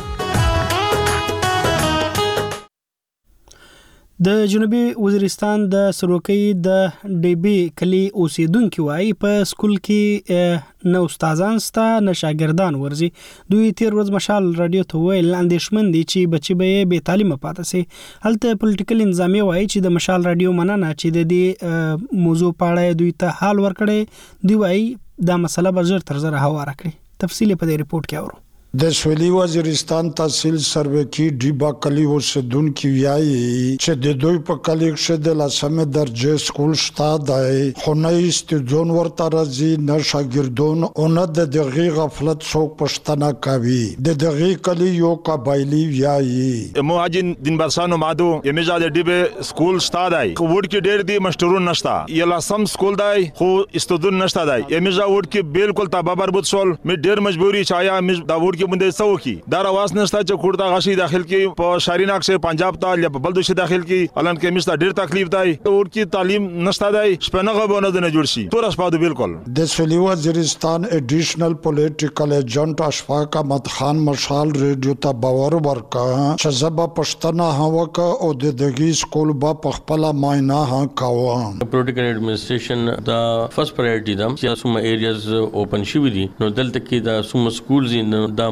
د جنوبي وزیرستان د سروکي د ډيبي کلی اوسیدونکو وايي په سکول کې نو استادان ستا نه شاګردان ورزي. دوی تیر ورځ مشال رادیو ته ویل اندېښمن دي چې بچي به بې تعلیمه پاتې سي. هلته پولیټیکل انظامیه وايي چې د مشال رادیو مننه چې د دې موضوع په اړه دوی ته حال ورکړي. دوی وايي دا مسله به ژر تر ژره هواره کړي. تفصیل په دې ریپورت کې اورو. د سویلي وزیرستان تحصیل سروکی ډیبا کلی اوسیدونکو وایي چې د دوی په کلی کې د لسمه درجه سکول شته دی، خو نه استودون ورته راځي نه شاګردون او نه د دغه غفلت څوک پښتنه کوي. د دغه کلی یو قبایلی وایي مهاجن دین برسانو مادو یمزا د ډیبه سکول شته دی، خو ورته ډېر دی مشترون نشته، یلا سم سکول دی خو استودون نشته دی. یمزا ورته بالکل تاببر بوت سول می ډېر مجبوری چایا می دا ورته بنده سو کی دا رواز نشته چې خوردا غشي داخل کی په شاریناک سے پنجاب ته یا بلدو سے داخل کی الان کې مستا ډیر تکلیف دی اور کی تعلیم نشته دی شپنغه بونه نه جوړ شي تور اسپادو بالکل. د سویلي وزیرستان ایډیشنل پولیټیکل ایجنټ اشفاق احمد خان مشال ریډیو ته باور ورکا چې زبا پښتنه هوکا او د دغه سکول با پخپلا ماینا ها کاوه. پولیټیکل ایڈمنسټریشن دا فرست پرایورټی دا چې سم ایریاز اوپن شي دي نو دلته کې دا سم سکولز دا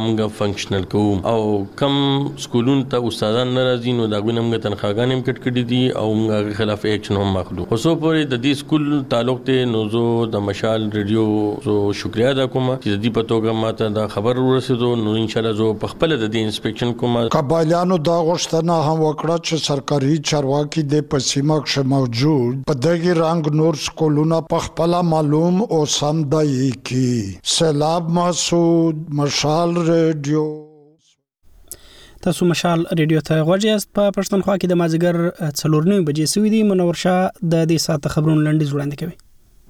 موږ فنکشنل کوو او کم سکولونو ته استادان ناراضي نو دا غوښنه موږ تنخواګانې هم کټ کړې دي او موږ خلاف اکشن هم ماخلو. اوسو پورې د دې سکول تعلق ته نو زه د مشال ریډیو زه شکریا ادا کوم چې د دې په توګه ماته دا خبر ورسېدو. نو ان شاء الله زه په خپل د دې انسپیکشن کوم. قبایلیانو دا غوښتنه هم وکړه چې سرکاري چارواکي د پسیمه کې موجود په دغه رنګ نور سکولونه په خپل معلوم او سم دی کی. سلام مسعود، مشال ریډیو. تاسو مشال ریډیو ته غوږی یاست. په پښتونخوا کې د مازیګر څلور نیمې بجې سوي دي. منور شاه د دې ساعت خبرونو لنډیز وړاندې کوي.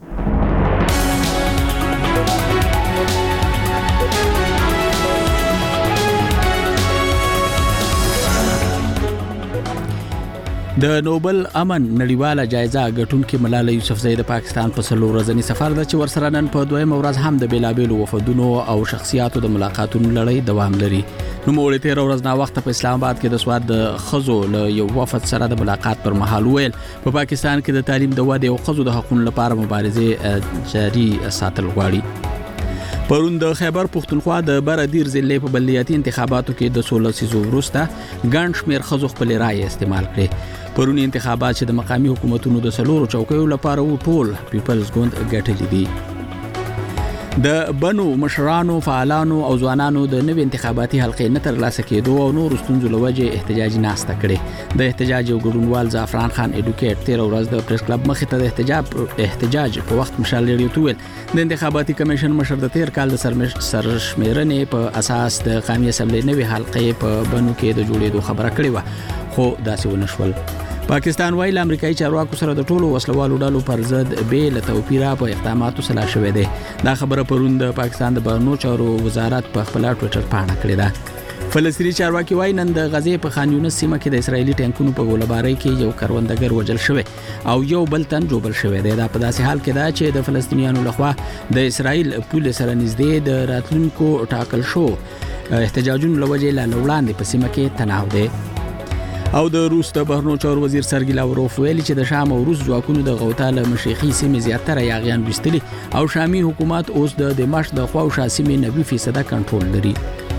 د نوبل امن نړیواله جایزه ګټونکې ملاله یوسفزۍ د پاکستان په څلور ورځني سفر د چې ورسره نن په دویمه ورځ هم د بیلابیلو وفدونو او شخصیاتو د ملاقاتونو لړۍ دوام لري. نوموړي تېره ورځ ناوخته په اسلام آباد کې د سواد د ښځو له یو وفد سره د ملاقات پر مهال وویل په پاکستان کې د تعلیم د ودې او ښځو د حقوقو لپاره مبارزې جاري ساتل غواړي. پرون د خیبر پښتونخوا د بردیر ضلع په بلدیاتي انتخاباتو کې د سولر سیزو وروسته ګڼ شمېر ښځو خپل رایې استعمال کړې. پرونی انتخابات چې د مقامي حکومتونو د څلورو چوکیو لپاره وو ټول پیپلز ګوند ګټلې دي. د بنو مشرانو، فعالانو او ځوانانو د نوې انتخاباتي حلقې نه ترلاسه کېدو او نور ستونزو له وجې احتجاجي ناسته کړې. د احتجاج یو ګډونوال زعفران خان ایډوکیټ تېره ورځ د پریس کلب مخې ته د احتجاج احتجاج په وخت مشال ریډیو ته ویل د انتخاباتي کمیشن مشر د تېر کال د سرشمیرنې په اساس د قومي اسمبلۍ نوې حلقې په بنو کې د جوړېدو خبره کړې وه، خو داسې ونه شول. پاکستان وایي له امریکایي چارواکو سره د ټولو وسلوالو ډلو پر ضد بې له توپیره په اقداماتو سلا شوی دی. دا خبره پرون د پاکستان د بهرنیو چارو وزارت په خپل ټویټر پاڼه کړې ده. فلسطیني چارواکي وایي نن د غزې په خان یونس سیمه کې د اسرایلي ټانکونو په ګولهبارۍ کې یو کروندګر وژل شوی او یو بل تن ژوبل شوی دی. دا په داسې حال کې ده چې د فلسطینیانو لخوا د اسرایل پولې سره نږدې د راتلونکو ټاکل شو احتجاجونو له وجې لا وړاندې په سیمه کې تناو دی. او د روس د بهرنیو چارو وزیر سرګی لاوروف ویلي چې د شام او روس ځواکونو د غوطا له مشرقي سیمې زیاتره یاغیان ویستلي او شامي حکومت اوس د دمشق د خواوشا سیمې نوي فیصده کنټرول لري.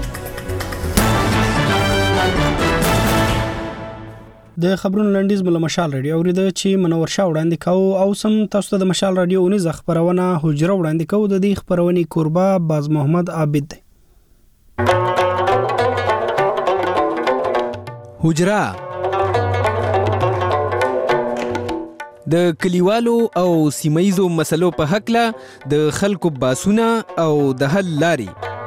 د خبرونو لنډیز مله مشال ریډیو اوریده چې منور شاه وړاندې کوو او سم تاسو ته د مشال ریډیو اونیزه خبرونه حجره وړاندې کوو. د دې خبرونې کوربه باز محمد عابد دی. حجره د کلیوالو او سیمایزو مسلو په حقله د خلکو باسونه او د حل لاري.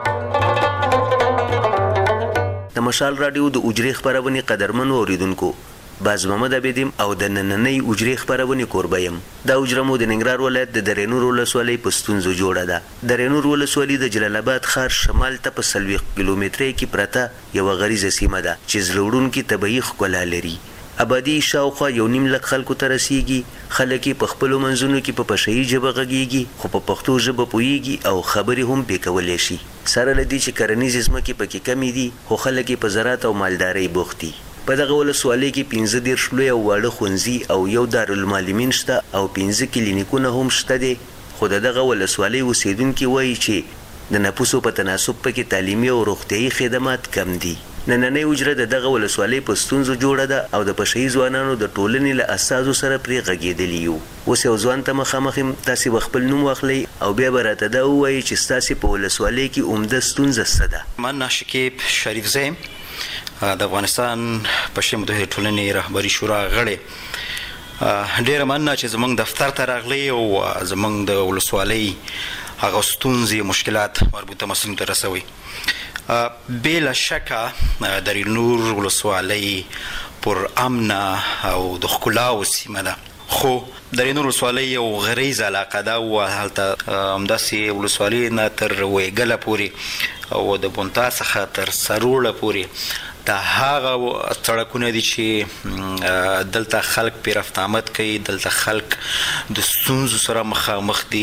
د مشال رادیو د اجري خبرونه قدرمنو اوریدونکو باز محمد عبیدیم او د نننۍ اجري خبرونه کوربه یم. دا اجره مو د ننګرهار ولایت د درینور ولسوالۍ په ستونزو جوړه ده. درینور ولسوالۍ د جلال آباد ښار شمال ته په څلوېښت کیلومترۍ کې پرته یوه غریزه سیمه ده چې زړه وړونکې طبیعي ښکلا لري. آبادي شاوخوا یو نیم لک خلکو ته رسیږي. خلک یې په خپلو منځونو کې په پشهیي ژبه غږیږي خو په پښتو ژبه پوهیږي او خبرې هم پرې کولی شي. سره له دې چې کرنیزې ځمکې پکې کمې دي خو خلک یې په زراعت او مالدارۍ بوخت دي. په دغه ولسوالۍ کې پنځه دېرش لوی او واړه ښوونځي او یو دارالمعلمین شته او پنځه کلینیکونه هم شته دي. خو د دغه ولسوالۍ اوسیدونکي وایي چې د نفوسو په تناسب پکې تعلیمي او روغتیایي خدمات کم دي. نننۍ اجره د دغه ولسوالۍ په ستونزو جوړه ده او د پشهیي ځوانانو د ټولنې له استازو سره پرې غږېدلي یو. اوس یو ځوان ته مخامخ یم. تاسې به خپل نوم واخلئ او بیا به راته دا ووایي چې ستاسې په ولسوالۍ کې عمده ستونزه څه ده. من شکیب شریفزی د افغانستان پشهیي متحده ټولنې رهبري شورا غړی. ډېره مننه چې زموږ دفتر ته راغلی او زموږ د ولسوالۍ هغه ستونزې مشکلات مربوطه مسؤلینو ته رسوي. بلا شکه درینور ولسوالۍ پر امنه او د ښکلاو سیمه ده خو درینور ولسوالۍ یو غریزه علاقه ده او هلته همداسې ولسوالۍ نه تر ویګله پورې او د بونتا څخه تر سروړه پورې دا هغه سړکونه دي چې دلته خلک پرې رفت آمد کوي. دلته خلک د ستونزو سره مخامخ دي.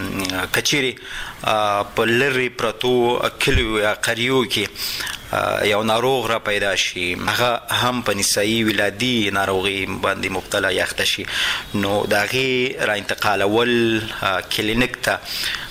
کچېرې په لرې پرتو کلیو یا قریو کې یو ناروغ را پیدا شي هغه هم په نسایي ولادي ناروغي باندې مبتلا یخته شي نو د هغې را انتقالول کلینیک ته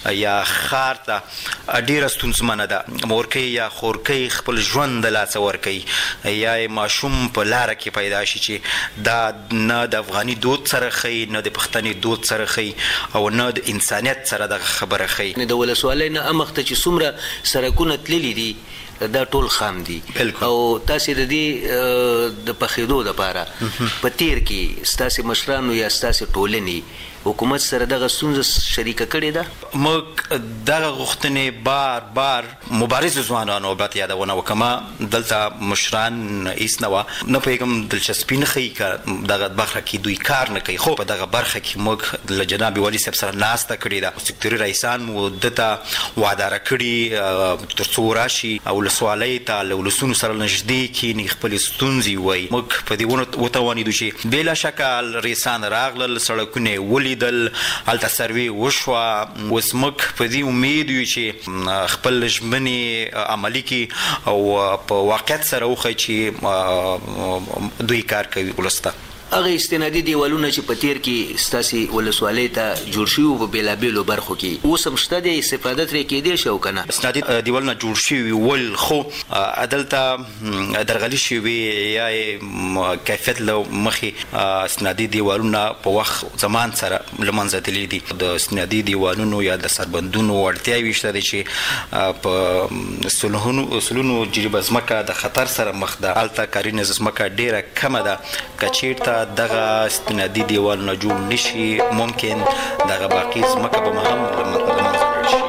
یا خار ته ډیره ستونزمنه ده. مورکۍ یا خورکۍ خپل ژوند د لاسه ورکوي یا ماشوم په لاره کې پیدا شي چې دا نه د افغاني دود سره ښیي، نه د پښتني دود سره ښیي او نه د انسانیت سره دغه خبره ښیي. د ولسوالۍ نه امخته چې څومره سړکونه تللي دي دا ټول خام دي او تاسې د دې د پخېدو لپاره په تیر کې ستاسې مشرانو یا ستاسې ټولنې حکومت سره دغه ستونزه شریکه کړې ده؟ موږ دغه غوښتنې بار بار مبارزو ځوانانو البته یادونه وکړم، دلته مشران هېڅ نه وه، نه پوهېږم دلچسپي نه ښیي که دغه برخه کې دوی کار نه کوي. خو په دغه برخه کې موږ له جناب والي صاحب سره ناسته کړې ده، سکتوري رئیسان مو ده ته وعداره کړي تر څو راشي او ولسوالۍ ته له ولسونو سره نږدې کښېني، خپلې ستونزې ووایي. موږ په دې وتوانېدو چې بېله شکه رئیسان راغلل، سړکونه یې ولیدل، هلته سروې وشوه. اوس موږ په دې امید یو چې خپل ژمنې عملي کړي او په واقعیت سره وښایي چې دوی کار کوي ولس ته. هغه استنادي دیوالونه چې په تیر کې ستاسې ولسوالۍ ته جوړ شوي په بېلابېلو برخو کې اوس هم شته دی، استفاده ترې کېدی شي او که نه؟ استنادي دیوالونه جوړ شوي ول، خو دلته درغلي شوي یا کیفیت له مخې استنادي دیوالونه په وخت زمان سره له منځه تللي دي. د استنادي دیوالونو یا د سربندونو اړتیاوې شته دی چې په سلونو جریبه ځمکه د خطر سره مخ ده. هلته کاري ځمکه ډېره کمه ده، که چېرته دغه استنادي دیوالونه جوړ نشي ممکن دغه باقي ځمکه به هم له منځه لاړ شي.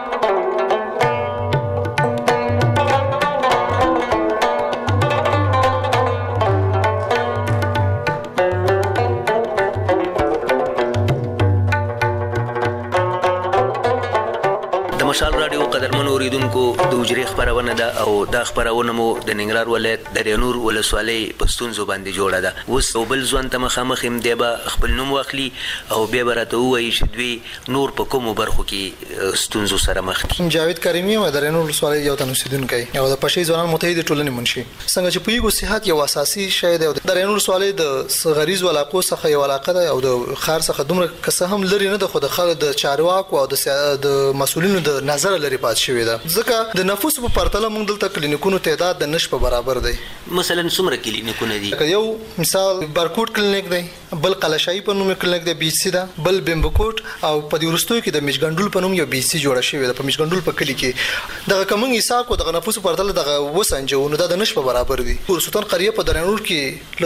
مشال رادیو قدرمن اوریدونکو د اجرې خبرونه ده او دا خبرونه مو د ننګرهار ولایت د رینور ولسوالۍ په ستونزو باندې جوړه ده. اوس یو بل ځوان ته مخامخ یم، دی به خپل نوم واخلي او بیا به راته ووایي چې دوی نور په کومو برخو کې ستونزو سره مخ دي. جاوید کریمي یم، د رینور ولسوالۍ یو تن اوسېدونکی او د پشي ځوانان متحدې ټولنې منشي. څنګه چې پوهېږو صحت یو اساسي شی دی. د رینور ولسوالۍ د غریزو علاقو څخه یو علاقه ده او د ښار څخه دومره که څه هم لرې نه ده، خو د خلکو د چارواکو او د مسؤلینو د نظر لري پات شوی ده، ځکه د نفوس په پرتله موږ دلته کلینیکونو تعداد د نش په برابر دی. مثلا څومره کلینیکونه دي؟ یو مثال بارکوټ کلینیک دی، بل قلشای په نوم کلینیک دی بي سي ده، بل بمبکوټ او په دې وروستیو کې د میشګندول په نوم یو بي سي جوړه شوې ده په میشګندول په کلی کې. دغه کوم حساب کو دغه نفوس په پرتله دغه وسنجو نو د نش په برابر دی. ورسوتن قريه په درنور کې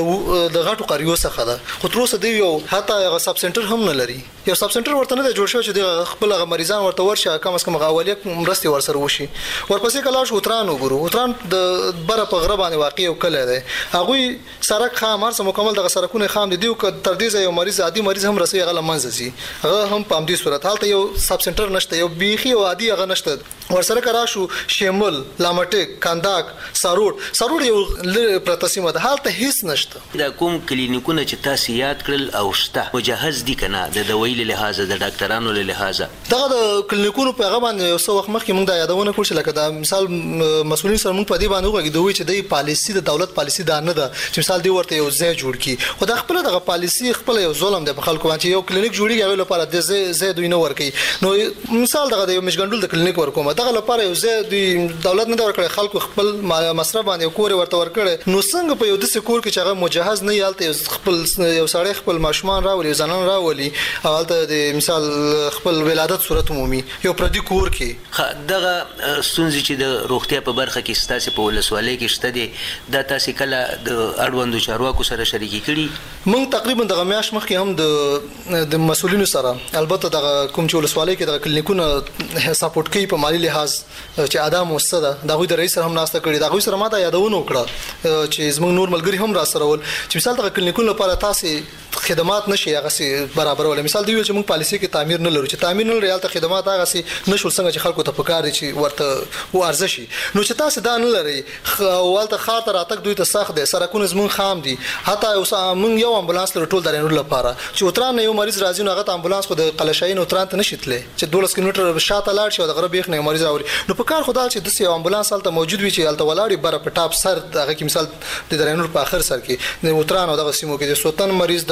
د غټو قريو څخه ده، خو تر اوسه دی یو حتی یو سب سنټر هم نه لري. یو سب سنټر ورته نه جوړ شوی چې د خپل مریضان ورته ورشه کم از کم غاولیه مرستې ورسره وشي. ورپسې کله شو اتران وګورو، اتران د بره په غره باندې واقع یو کلی دی، هغوی سړک خام هر څه مکمل دغه سړکونه خام دي. دیو که تر دې ځایه یو مریض عادي مریض هم رسوي هغه له منځه ځي، هغه هم په همدې صورت هلته یو سب سنټر نشته، یو بیخي یو عادي هغه نشته. ورسره که راشو شیمل، لامټک، کنداک، ساروډ ساروډ یو لرې پرته سیمه ده، هلته هېڅ نشته. دا کوم کلینیکونه چې تاسې یاد کړل او شته مجهز دي که نه د دوایي له لحاظه د ډاکټرانو له لحاظه؟ دغه د کلینیکونو په هغه باندې یو څه وخت مخکې موږ دا یادونه کړو چې لکه دا مثال مسؤلین سره موږ په دې باندې وغږېدو چې د پالیسي د دولت پالیسي دا نه ده چې مثال دی ورته یو ځای جوړ کړي، خو دا خپله دغه پالیسي خپله یو ظلم دی په خلکو باندې چې یو کلینیک جوړېږي هغوی لپاره د ځای دوی نه ورکوي. نو مثال دغه د یو میشګندول د کلینیک ورکوم، دغه لپاره یو ځای دوی دولت نه دی ورکړی، خلکو خپل مصرف باندې یو کور ورته ورکړی. نو څنګه په یو داسې کور کې چې هغه مجهز نه وي هلته خپل یو سړی خپل ماشومان راولي، یو زنان راولي او هلته د مثال خپل ولادت صورت عمومي یو پردي کور کې. دغه ستونزې چې د روغتیا په برخه کې ستاسې په ولسوالۍ کې شته دي، دا تاسې کله د اړوندو چارواکو سره شریکي کړي؟ موږ تقریبا دغه میاشت مخکې هم د د مسؤلینو سره البته دغه کوم چې ولسوالۍ کې دغه کلینیکونه سپورټ کوي په مالي لحاظ چې ادا مؤسسه ده، د هغوی د رئیس سره هم ناسته کړې. د هغوی سره ما ته یادونه وکړه چې زموږ نور ملګري هم راسره ول چې مثال دغه کلینیکونو لپاره تاسې خدمات نشي هغسې برابرول. مثال دی چې موږ پالیسي کې تعمیر نه لرو، چې تعمیر نه لري هلته خدمات هغسې نشو څنګه چې خلکو ته پکار دي چې ورته وارزه شي. نو چې تاسې دا نه لرئ او هلته ښار ته راتګ دوی ته سخت دی، سړکونه زموږ خام دي، حتی موږ یو امبولانس لرو ټول د رینور لپاره چې اتران نه یو مریض راځي نو هغه ته امبولانس خو د قلشایي نه اتران ته نشي تللی چې دولس کیلومتره شاته لاړ شي او د غره بیخ نه یو مریض راولي. نو په کار خو دا چې داسې یو امبولانس هلته موجود وي چې هلته ولاړ وي بره په ټاپ سر هغه کې مثال د رینور په آخر سر کې د اتران او دغه سیمو کې د سوتن مریض، د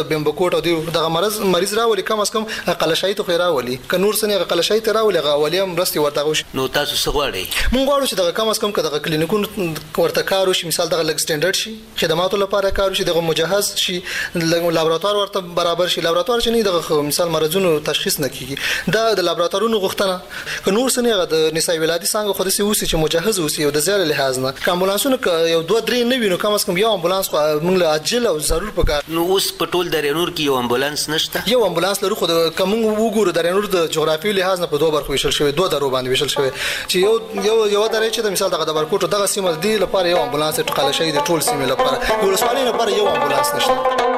د بمبکوټ او دغه مرز مریض راولي کم از کم قلشای ته راولي ک نور سنې قلشای ته راولي غولي هم رستي ورته وش نو تاسو څه غواړئ؟ مونږ غواړو چې دغه کم از کم دغه کلینیکونو ورته کار وشي، مثال دغه لګ سټانډرډ شي، خدماتو لپاره کار وشي، دغه مجهز شي، لابراتوار ورته برابر شي. لابراتوار چې نه دغه مثال مرزونو تشخیص نه کیږي، دا د لابراتوارونو غوښتنه ک نور سنې د نسای ولادي څنګه خو د سی اوسي چې مجهز اوسي او د زیات لحاظ نه ک امبولانسونو یو دوه درې نه وینو، کم از کم یو امبولانس موږ له عاجل او ضرور پکار. نو اوس په ټول درنور کې یو امبولانس نشته؟ یو امبولانس لرو، خو د کوم وګورو درنور د جغرافي لحاظ نه په دوه برخو ویشل شوی، دوه درو باندې ویشل شوی چې یو یو یو درې چې د مثال دغه د برکوټ دغه سیمه دی لپاره یو امبولانس ټقاله شي، د ټول سیمه لپاره یو رسوالي لپاره یو امبولانس نشته.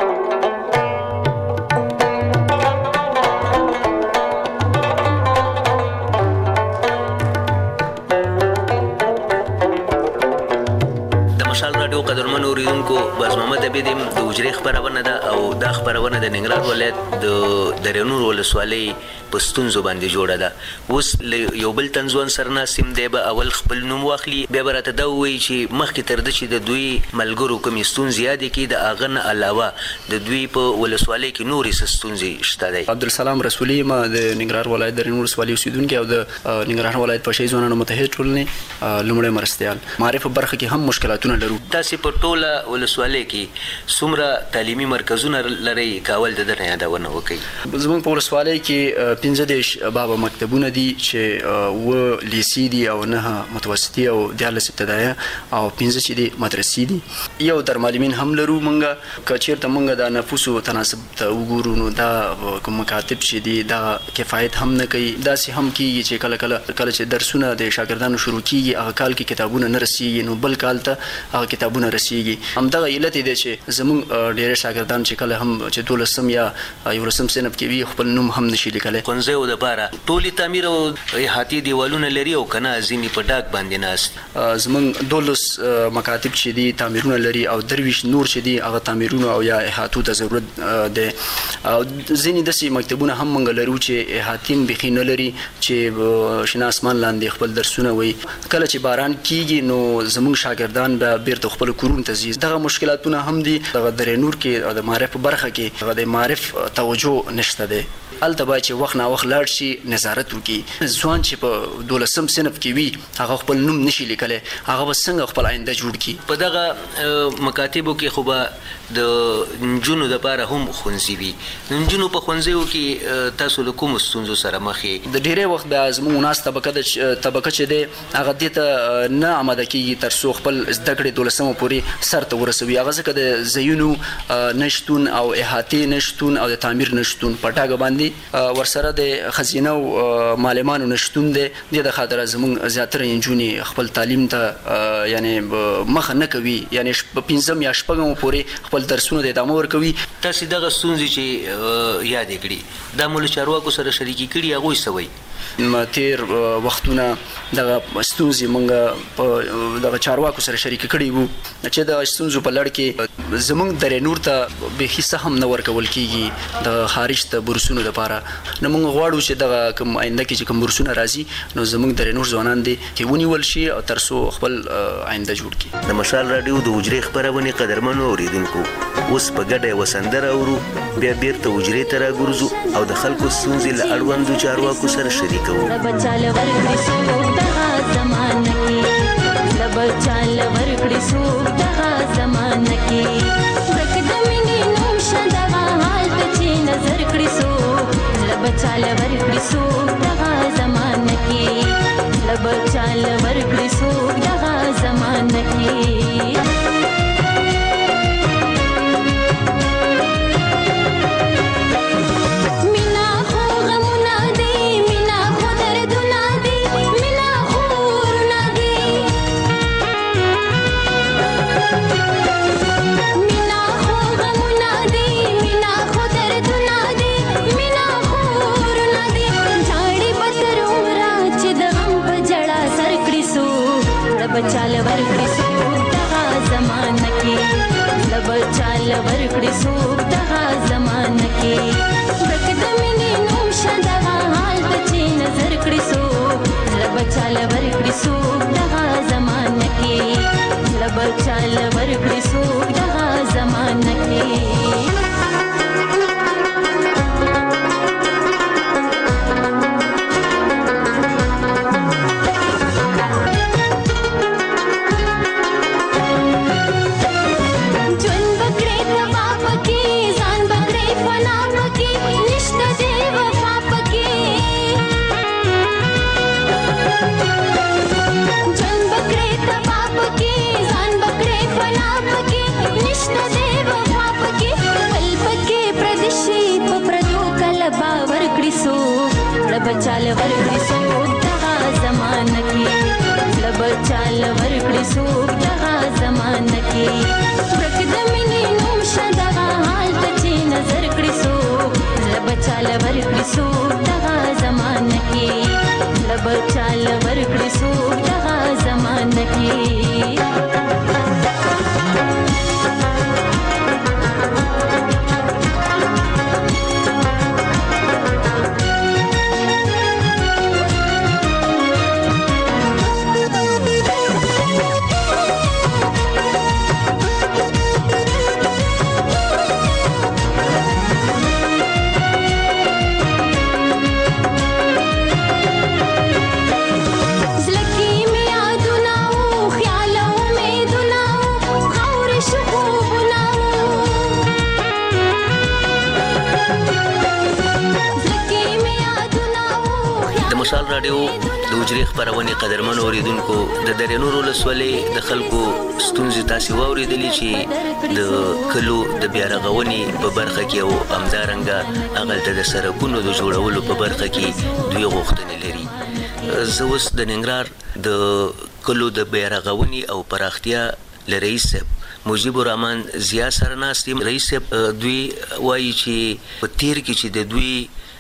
قدرمنو اوریدونکو، باز محمد عبیدیم د اجرې خبرونه ده او دا خبرونه د ننګرهار ولایت د درنور ولسوالۍ په ستونزو باندې جوړه ده. اوس یو بل تنظیم سره ناسم دی، به اول خپل نوم واخلي، بیا به راته دا ووایي چې مخکې تر ده چې د دوی ملګرو کومې ستونزې یادې کړي، د هغه نه علاوه د دوی په ولسوالۍ کې نورې څه ستونزې شته دی. عبدالسلام رسولي ما د ننګرهار ولایت درنور ولسوالۍ اوسیدونکی او د ننګرهار ولایت پشه ځوانانو متحد ټولنې لومړی مرستیال. معرف برخه کې هم مشکلاتونه لرو. تاسې په ټوله ولسوالۍ کې څومره تعلیمي مرکزونه لرئ؟ کاول د ده نه یادونه وکړئ. زموږ په ولسوالۍ کې پنځه دېرش بابا مکتبونه دي چې اووه لیسې دي او نهه متوسطي او دیارلس ابتدایه او پنځه چې دي مدرسې دي. یو درمعلمین هم لرو. موږ که چېرته موږ د نفوسو تناسب ته وګورو نو دا کوم مکاتب چې دي دا کفایت هم نه کوي. داسې هم کېږي چې کله کله کله چې درسونه د شاګردانو شروع کېږي هغه کال کې کتابونه نه رسېږي، نو بل کال ته هغه کتابونه رسېږي. همدغه علت دی چې زموږ ډېری شاګردان چې کله هم چې دولسم یا یولسم صنف کې وي خپل نوم هم نشي لیکلی. ښوونځیو دپاره ټولې تعمیر او احاطې دیوالونه لري او که نه ځینې په ډاک باندې ناست؟ زموږ دولس مکاتب چې دي تعمیرونه لري او درویشت نور چې دي هغه تعمیرونو او یا احاطو ته ضرورت دی. ځینې داسې مکتبونه هم موږ لرو چې احاطې هم بیخي نه لري، چې شنه اسمان لاندې خپل درسونه وایي. کله چې باران کېږي نو زموږ شاګردان به بیرته خپلو کورونو ته ځي. دغه مشکلاتونه هم دي. دغه درنور کې د معرف برخه کې هغه د معرف توجه نشته دی. هلته باید چې وخت نا وخت لاړ شي، نظارت وکړي. ځوان چې په دولسم صنف کې وي هغه خپل نوم نشي لیکلی، هغه به څنګه خپل آینده جوړ کړي؟ په دغه مکاتبو کې خو به د نجونو دپاره هم ښوونځي وي. د نجونو په ښوونځیو کې تاسو له کومو ستونزو سره مخ یې؟ د ډېری وخت بیا زموږ ناس طبقه طبقه چې دی هغه دې ته نه آماده کېږي تر څو خپل زده کړې دولسمو پورې سر ته ورسوي. هغه ځکه د ځایونو نشتون او احاطې نشتون او د تعمیر نشتون په ټاګه باندې ورسره د خزینه او معلمانو نشتون دی. د دې خاطر زموږ زیاتره نجونې خپل تعلیم ته یعنی مخه نه کوي، یعنی پنځم یا شپږم پورې خپل درسونه د ادامه ورکوي. تاسې دغه ستونزې چې یادې کړي دا مو له چارواکو سره شریکې کړي، هغوی څه وایي؟ تیر وختونه دغه ستونزې موږ په دغه چارواکو سره شریک کړي وو چې د ستونزو په لړ کې زموږ درنور ته بیخي څه هم نه ورکول کېږي د خارج ته بورسونو دپاره. نو موږ غواړو چې دغه کوم آینده کې چې کوم بورسونه راځي نو زموږ درنور ځوانان دي چې ونیول شي او تر څو خپل آینده جوړ کړي. د مشال راډیو د اجرې خپرونې قدرمنو اوریدونکو، اوس په ګډه یوه سندره اورو، بیا بیرته اجرې ته راګرځو او د خلکو ستونزې له اړوندو چارواکو سره شریکوو. بچال ورکړي سوق دغه زمانه کې، بچال ورکړي سوق دغه زمانه کې، زک د مینې نوم شه دغه حال ته چې نظر کړي سوق، بچال ورکړي سوق دغه زمانه کې، بچال ورکړي سوق دغه زمانه کې. بچال ورکړي سوق دغه زمانه کې، بچال ورکړي سوق دغه زمانه کې، زک د مینې نوم شه دغه حال ته چې نظر کړي سوق، بچال ورکړي سوق دغه زمانه کې، بچال ورکړي سوق دغه زمانه کې. بچال ورکړې سوق دغه زمانه کې ورک د مینې نوم شه دغه حال ته چې نظر کړې سوق بچال ورکړې سوق دغه زمانه کې بچال ورکړې سوق دغه زمانه کې مشال رادیو د وجري خبرونه قدرمن اوریدونکو د درنور ولسوالۍ د خلکو ستونزې تاسو واوریدلې چې د کلو د بیا رغونې په برخه کې او امدارنګه اغلته د سرکونو د جوړولو په برخه کې دوی غوښتنې لري. زه اوس د ننګرهار د کلو د بیا رغونې او پراختیا لرئیس مجيب الرحمن زیا سرناستي رئیس دوی وایي چې په تیر کې چې د دوی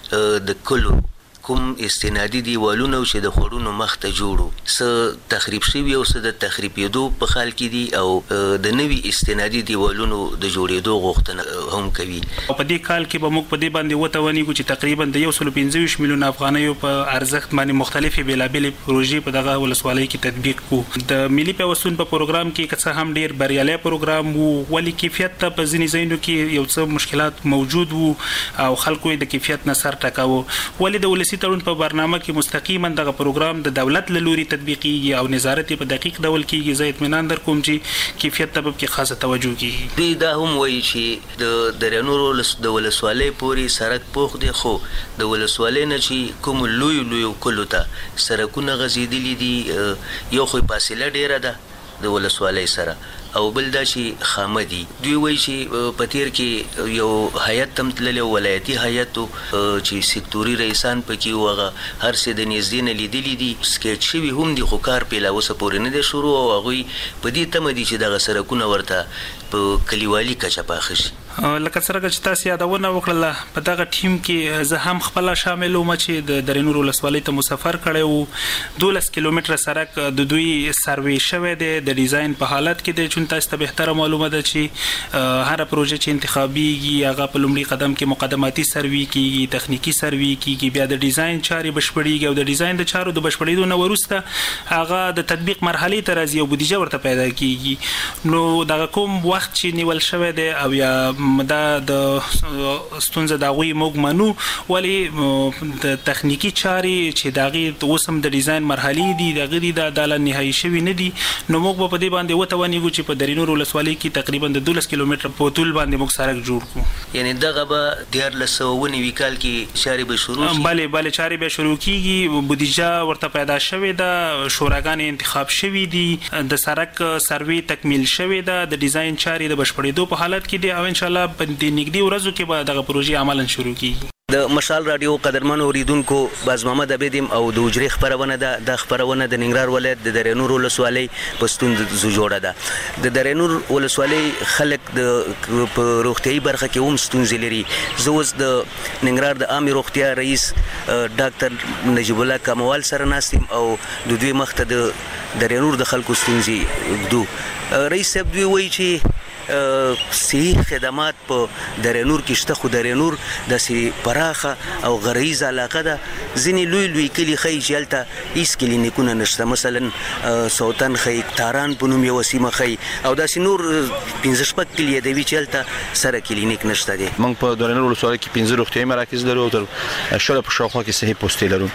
د کلو کوم استنادي دیوالونه چې د خورونو مخ ته جوړو څه تخریب شوی او څه د تخریبېدو په حال کې دي او د نوي استنادي دیوالونو د جوړېدو غوښتنه هم کوي. په دې کال کې به موږ په دې باندې وتوانیږو چې تقریبا د یو سل پنځه ویشت میلیون افغانیو په ارزښت باندې مختلفې بیلابېلې پروژې په دغه ولسوالۍ کې تطبیق کوو. د ملي پیوستون په پروګرام کې که څه هم ډیر بریالي پروګرام وو ولې کیفیت ته په ځینې ځایونو کې یو څه مشکلات موجود وو او خلکو یې د کیفیت نه سر ټکاوه. ولې د ولسی تړون په برنامه کې مستقیما دغه پروګرام د دولت له لوري تطبیقیږي او نظارت په دقیق ډول کیږي. زه اطمینان در کوم چې کیفیت ته به خاصه توجه کیږي. دوی دا هم وایي چې د درنور د ولسوالۍ پورې سړک پوخ دی خو د ولسوالۍ نه چې کوم لوی لوی کلو ته سړکونه غځېدلي دي یو خو فاصله ډیره ده د ولسوالۍ سره او بل دا چې خامدي. دوی وایي چې په تیر کې یو هیئت تم تللی ولایتي هیئت چې سکتوري رئیسان پکې وغه هر څه د نږدې نه لیدلي دي سکیچ شوي هم دي خو کار پې لا اوسه پورې نه دی شروع او هغوی په دې تمه دي چې دغه سړکونه ورته په کلیوالي کچه پاخه شي. لکه څرنګه چې تاسو یادونه وکړله په دغه ټیم کې زه هم خپل شامل وم چې د درنور ولسوالۍ ته مسافر کړی وو. دولس کیلومتره سړک د دوی سروې شوی دی د ډیزاین په حالت کې دی. چون تاسو ته بهتره معلومه ده چې هر پروژه چې انتخابيږي هغه په لومړي قدم کې مقدماتي سروې کیږي تخنیکی سروې کیږي بیا د ډیزاین چارې بشپړیږي او د ډیزاین د چارو د بشپړېدو نه وروسته هغه د تطبیق مرحله ته راځي او بودیجه ورته پیدا کیږي. نو دغه کوم وخت چې نیول شوی دی او یا دا د ستونزه دا غوي موږ منو ولی د تخنیکی چارې چې داغي اوسم د ډیزاین مرحله دي دغه دي د داله نهایی شوی نه دي. نو موږ په دې باندې وتوانیږو چې په درنور ولسوالۍ کې تقریبا د دولس کیلومتر په طول باندې موږ سړک جوړ کړو. یعنی دغه به د لسونی وکال کې چارې به شروع شي. bale bale چارې به شروع کیږي. بودیجه ورته پیدا شوې ده شوراګان انتخاب شوي دي د سړک سروې تکمیل شوې ده د ډیزاین چارې د بشپړېدو په حالت کې دي او ان شاء الله په دې نږدې ورځو کې به دغه پروژې عملاً شروع کیږي. د مشال رادیو قدرمن اوریدونکو باز محمد عبیدیم او د وجري خبرونه ده د خبرونه د ننګرهار ولایت د درنور ولسوالۍ پښتون زو جوړه ده. د درنور ولسوالۍ خلک د روغتيایي برخه کې هم ستونزې لري. زه اوس د ننګرهار د عامه روغتیا رئیس ډاکټر نجیب الله کموال سره ناستم او د دوی مخ ته د درنور د خلکو ستونزې وګدو. رئیس صاحب دوی وایي چې صحیح خدمات په درنور کې شته خو درنور د سي پراخه او غریز علاقه ده. ځینې لوی لوی کلی خی چلته هیڅ کلینیکونه نشته مثلا سوتن خی تاران په نوم یو سیمه خی او د سینور پنځه شپږ کلی د وی چلته سره کلینیک نشته دي. موږ په درنور ولسوالۍ کې پنځه روغتیايي مراکز لرو او تر شل په شاوخوا کې صحي پوسټې لرو.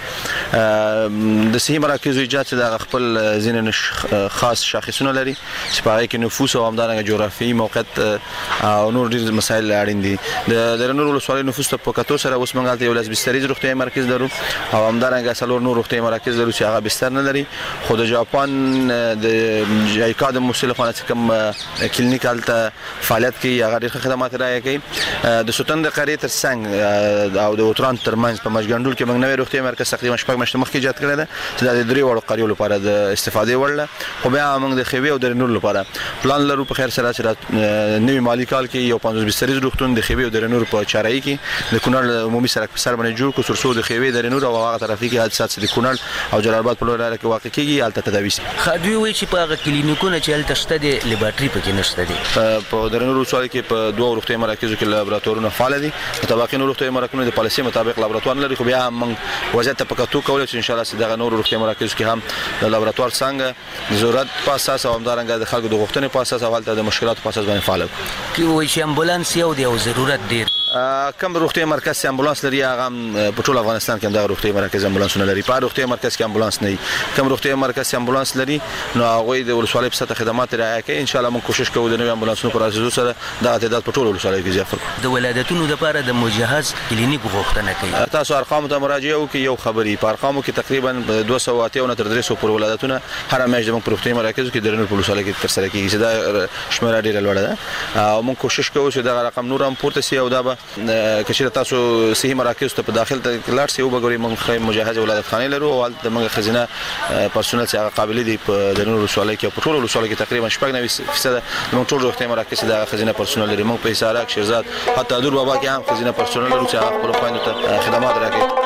د صحي مراکزو ایجاد د خپل ځینې خاص شاخصونه لري چې په هغه کې نفوس او همدارنګه جغرافیایي موقعیت او نور ډیر مسایل اړین دي د درنور ولسوالۍ نفوس ته په کتو سره اوس موږ یو لاس بستریز روغتیايي مرکز لرو او همدارنګه څلور نور روغتیايي مراکز لرو چې هغه بستر نه لري خو د جاپان د جایکا د مسلې خانه چې کوم کلینیکال ته فعالیت کوي هغه ډېر خدمات راځي کوي د سوتن د قريه تر څنګ او د اوتران ترمنځ په مشګندول کې موږ نوې روغتیايي مرکز تقریبا شپږ میاشتې مخکې ایجاد کړی دی چې د درې وړو قریو لپاره د استفادې وړ خو بیا موږ د خوي او د نور لپاره پلان لرو په خیر سره چې نوې مالی کال کې یو پنځوس بستریز روغتون د خوي او د نور په چارای کې د کونړ عمومي سرک په سر باندې جوړ کو سرسو د خوي د نور او هغه طرفي کې حادثات د کونړ او جلال آباد په لور کې واقع کیږي الته تداوی شي خدوی وی چې په هغه کلینیکونه چې الته شته د لیبارټري پکې نشته دي په د نور وسوال کې په دوه روغتیايي مراکزو کې لابراتوارونه فعال دي مطابق نور روغتیايي مراکزونه د پالیسي مطابق لابراتوار لري خو بیا موږ وضعیت په کتو کولای چې ان شاء الله دغه نور روغتیايي مراکزو کې هم د لابراتوار څنګه ضرورت په اساس او همدارنګه د خلکو د غوښتنې په اساس او د مشکلاتو په اساس باندې فعال کی وای چې امبولانس یو دی او ضرورت ډیر کم روغتیايي مرکز چې امبولانس لري هغه په ټول افغانستان کې هم د روغتیايي مرکز امبولانسونه لري په روغتیايي مرکز کې امبولانس نه کم روغتیايي مرکز چې امبولانس لري نو هغه د ولسوالۍ په سطح خدمات راځي کوي ان شاء الله موږ کوشش کوو د نوې امبولانسونو پر اساس سره د تعداد په ټول ولسوالۍ کې زیات کړو د ولادتونو لپاره د مجهز کلینیک غوښتنه کوي تاسو ارقام ته مراجعه وکړئ یو خبري په ارقامو کې تقریبا دوه سوه اته نه تر درې سوه پر ولادتونه هر میاشت موږ په روغتیايي مراکزو کې د نور په ولسوالۍ کې تر سره کیږي چې دا شمیره ډیره لوړه ده او موږ کوشش کوو چې دا رقم نور هم پورته شي او دا به کچې تاسو صحیح مراکز ته په داخل ته لاړ شئ او وګورئ موږ مجهز ولادت خانه لرو او د موږ خزینه پرسونل چې هغه قابل دي په د نور ولسوالۍ کې په ټول ولسوالۍ کې تقریبا شپږ نوي فیصد موږ ټول روغتیايي مراکز د خزینه پرسونل لري موږ په حصارک شیرزاد حتی دور بابا کې هم خزینه پرسونل لرو چې هغه خپل خويندو ته خدمات راکړي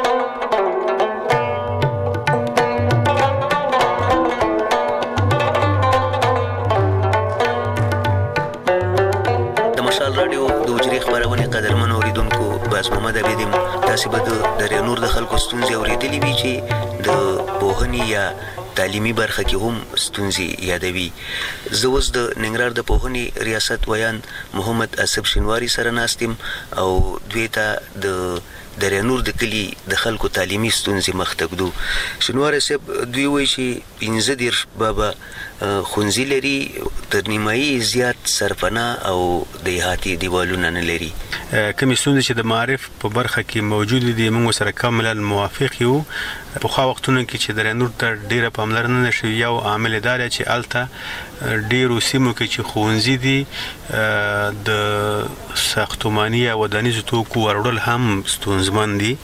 محمد ابدیم تاسو به د رنور د خلکو ستونزې اوریدلې وی چې د پوهنې یا تعلیمي برخه کې هم ستونزې یادوي زه اوس د ننګرهار د پوهنې ریاست ویان محمد اسب شینواری سره ناستم او دوی ته د د رنور د کلی د خلکو تعلیمي ستونزې مخ ته کړو شینواری صاحب دوی وایي چې پنځه دیرش بابا خونځي لري تر نیمایي زیات سرپناه او دیهاتي دیوالونه نه لري کومې ستونزې چې د معارف په برخه کې موجود دي موږ سره کاملا موافق یو په خو وختونو کې چې د رنور ته ډیره پاملرنه نشي یو عامل دار چې الته ډیرو سیمو کې چې خونځي دي د ساختماني او ودانیزو توکو وروړل هم ستونزمن دي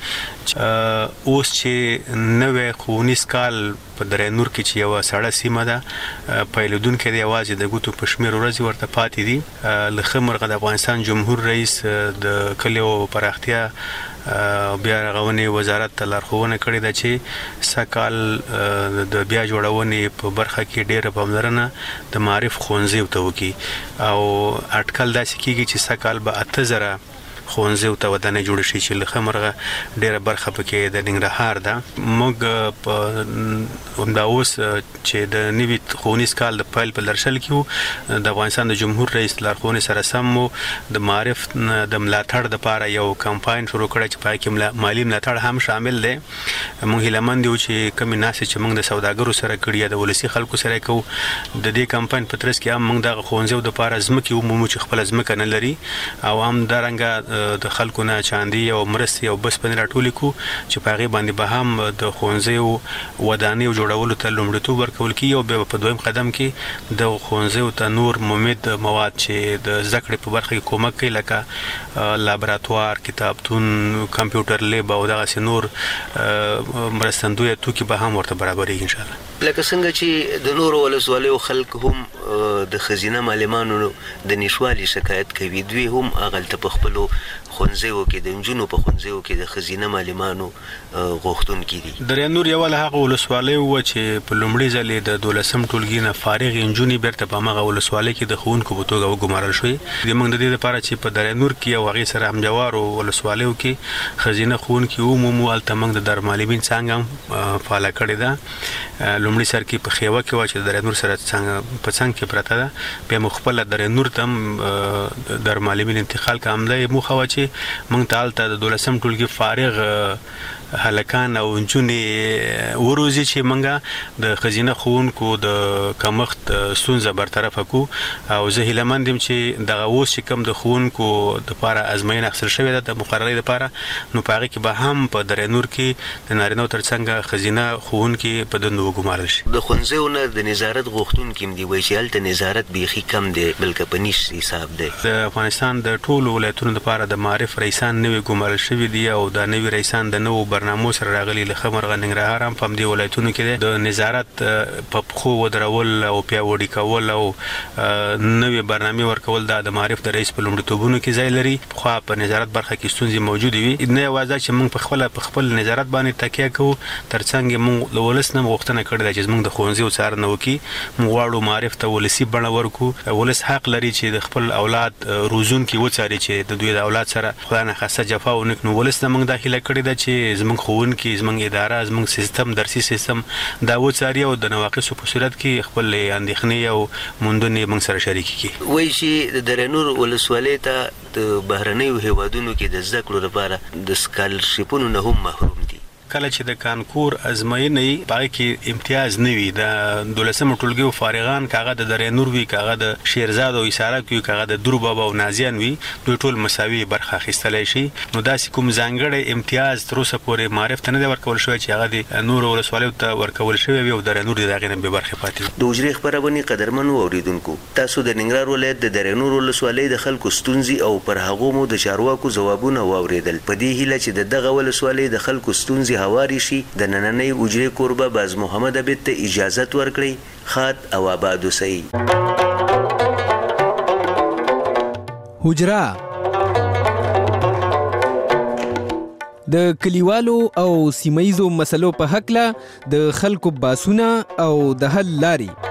اوس چې نوې خونیز کال په درنور کې چې یو سړه سیمه ده پیلودون کې د आवाज د ګوتو پښمیر ورځ ورته پاتې دي لخه مرغه د افغانستان جمهور رئیس د کلیو پراختیا بیا غونې وزارت ته لارښوونه کړې ده چې سکال د بیا جوړونې په برخه کې ډېره پاملرنه د معارف ښوونځیو ته وکړي او اټکل داسې کېږي چې سکال به اته زره ښوونځیو ته ودانۍ جوړې شي چې لخه مرغه ډېره برخه پکې د ننګرهار ده موږ په همدا اوس چې د نوي ښوونیز کال د پیل په درشل کې د افغانستان د جمهور رئیس لارښوونې سره سم مو د معارف د ملاتړ دپاره یو کمپاین شروع کړی چې پای کې مالي ملاتړ هم شامل دی موږ هیلهمند یو چې کومې ناستې چې موږ د سوداګرو سره کړي یا د ولسي خلکو سره کوو د دې کمپاین په ترڅ کې هم موږ دغه ښوونځیو دپاره ځمکې ومومو چې خپله ځمکه نه لري او همدارنګه د خلکو نه چاندي او مرستې او بس باندې راټولې کو چې په هغې باندې به هم د ښوونځیو ودانیو جوړولو ته لومړیتوب ورکول کېږي او بیا په دویم قدم کې د ښوونځیو ته نور ممد مواد چې د زده کړې په برخه کې کومک کوي لکه لابراتوار کتابتون کمپیوټر لیب او دغسې نور مرستندویه توکي به هم ورته برابرېږي انشاءالله لکه څنګه چې د نورو ولسوالیو خلک هم د ښځینه معلمانو د نشوالي شکایت کوي دوی هم هغلته په خپلو ښوونځیو کې د نجونو په ښوونځیو کې د ښځینه معلمانو غوښتونکي دي د رنور یوه له هغه ولسوالیو وه چې په لومړي ځل د دولسم ټولګي نه فارغې نجونې بیرته په همغه ولسوالۍ کې د ښوونکو په توګه وګمارل شوې موږ د دې لپاره چې په درنور کې او هغې سره همجوارو ولسوالیو کې ښځینه ښوونکي ومومو هلته موږ د دارالمعلمین څانګه هم فعاله کړې ده لومړي سر کې په خیوه کې وه چې د درنور سره په څنګ کې پرته ده بیا مو خپله درنور ته هم دارالمعلمین انتقال که همدا یې موخه وه چې موږ ته هلته د دولسم ټولګي فارغ هلکان او نجونې وروزي چې منګه د خزینه خوونکو د کمښت ستونزه برطرف کو او زه هیله مند یم چې دغه اوس چې کوم د خوونکو د لپاره ازموینه اخیستل شوې ده د مقررې لپاره نو په هغه کې به هم په درې نور کې د نارینه ترڅنګ خزینه خوونکي په دندو وګمارل شي. د ښوونځیو د نظارت غوښتونکي هم دي وایي چې هلته نظارت بیخي کم دی بلکې په نیش حساب دی. د افغانستان د ټولو ولایتونو لپاره د معرف رئیسان نوي ګمارل شوي دي او دا نوي رئیسان د نوو برنامو سره راغلي له خمرغه ننګرهار هم په همدې ولایتونو کې د نظارت په پښو ودرول او پیاوړي کول او نوې برنامې ورکول دا د معرف د رئیس په لومړیتوبونو کې ځای لري. خو په نظارت برخه کې ستونزې موجودې وي نه یوازې چې موږ په خپل په خپل نظارت باندې تکیه کوو ترڅنګ موږ له ولس نه غوښتنه کړې ده چې موږ د ښوونځیو څارنه وکړي موږ غواړو معرف ته ولسي بڼه ورکړو. ولس حق لري چې د خپل اولاد روزونکي وڅاري چې د دوی د اولاد سره خدای نه خاصه جفا ونه کړي. ولس نه موږ داخله کړې ده چې زموږ ښوونکي زموږ اداره زموږ سیستم درسي سیستم دا وڅاري او د نواقصو په صورت کې خپل اندېښنې او موندنې موږ سره شریک کړي. وایي چې د درنور ولسوالۍ ته د بهرنیو هیوادونو کې د زده کړو لپاره د سکالرشیپونو نه هم محروم دي. کله چې د کانکور ازموینې پای کې امتیاز نه وي د دولسمه ټولګي فارغان کاغه د درې نور وی کاغه د شیرزاد او اساره کوي کاغه د درو بابا او نازیان وي دوی ټول مساوي برخه اخیستلای شي. نو داسې کوم ځانګړی امتیاز تر اوسه پورې معرف ته نه ورکول شوی چې هغه د نور ولسوالیو ته ورکول شوی وي او درې نور د هغې نه به برخه پاتې. د اجرې خبرونه قدرمنو اوریدونکو تاسو د ننګرهار ولایت د درې نور ولسوالۍ د خلکو ستونزې او پر هغه مو د چارواکو ځوابونه واوریدل. په دې هیله چې د دغه ولسوالۍ د خلکو ستونزې هواري شي د نننۍ اجرې کوربه باز محمد عبید ته اجازت ورکړي. خات او آباد اوسئ. حجره د کلیوالو او سیمایزو مسلو په حق له د خلکو باسونه او د حل لاري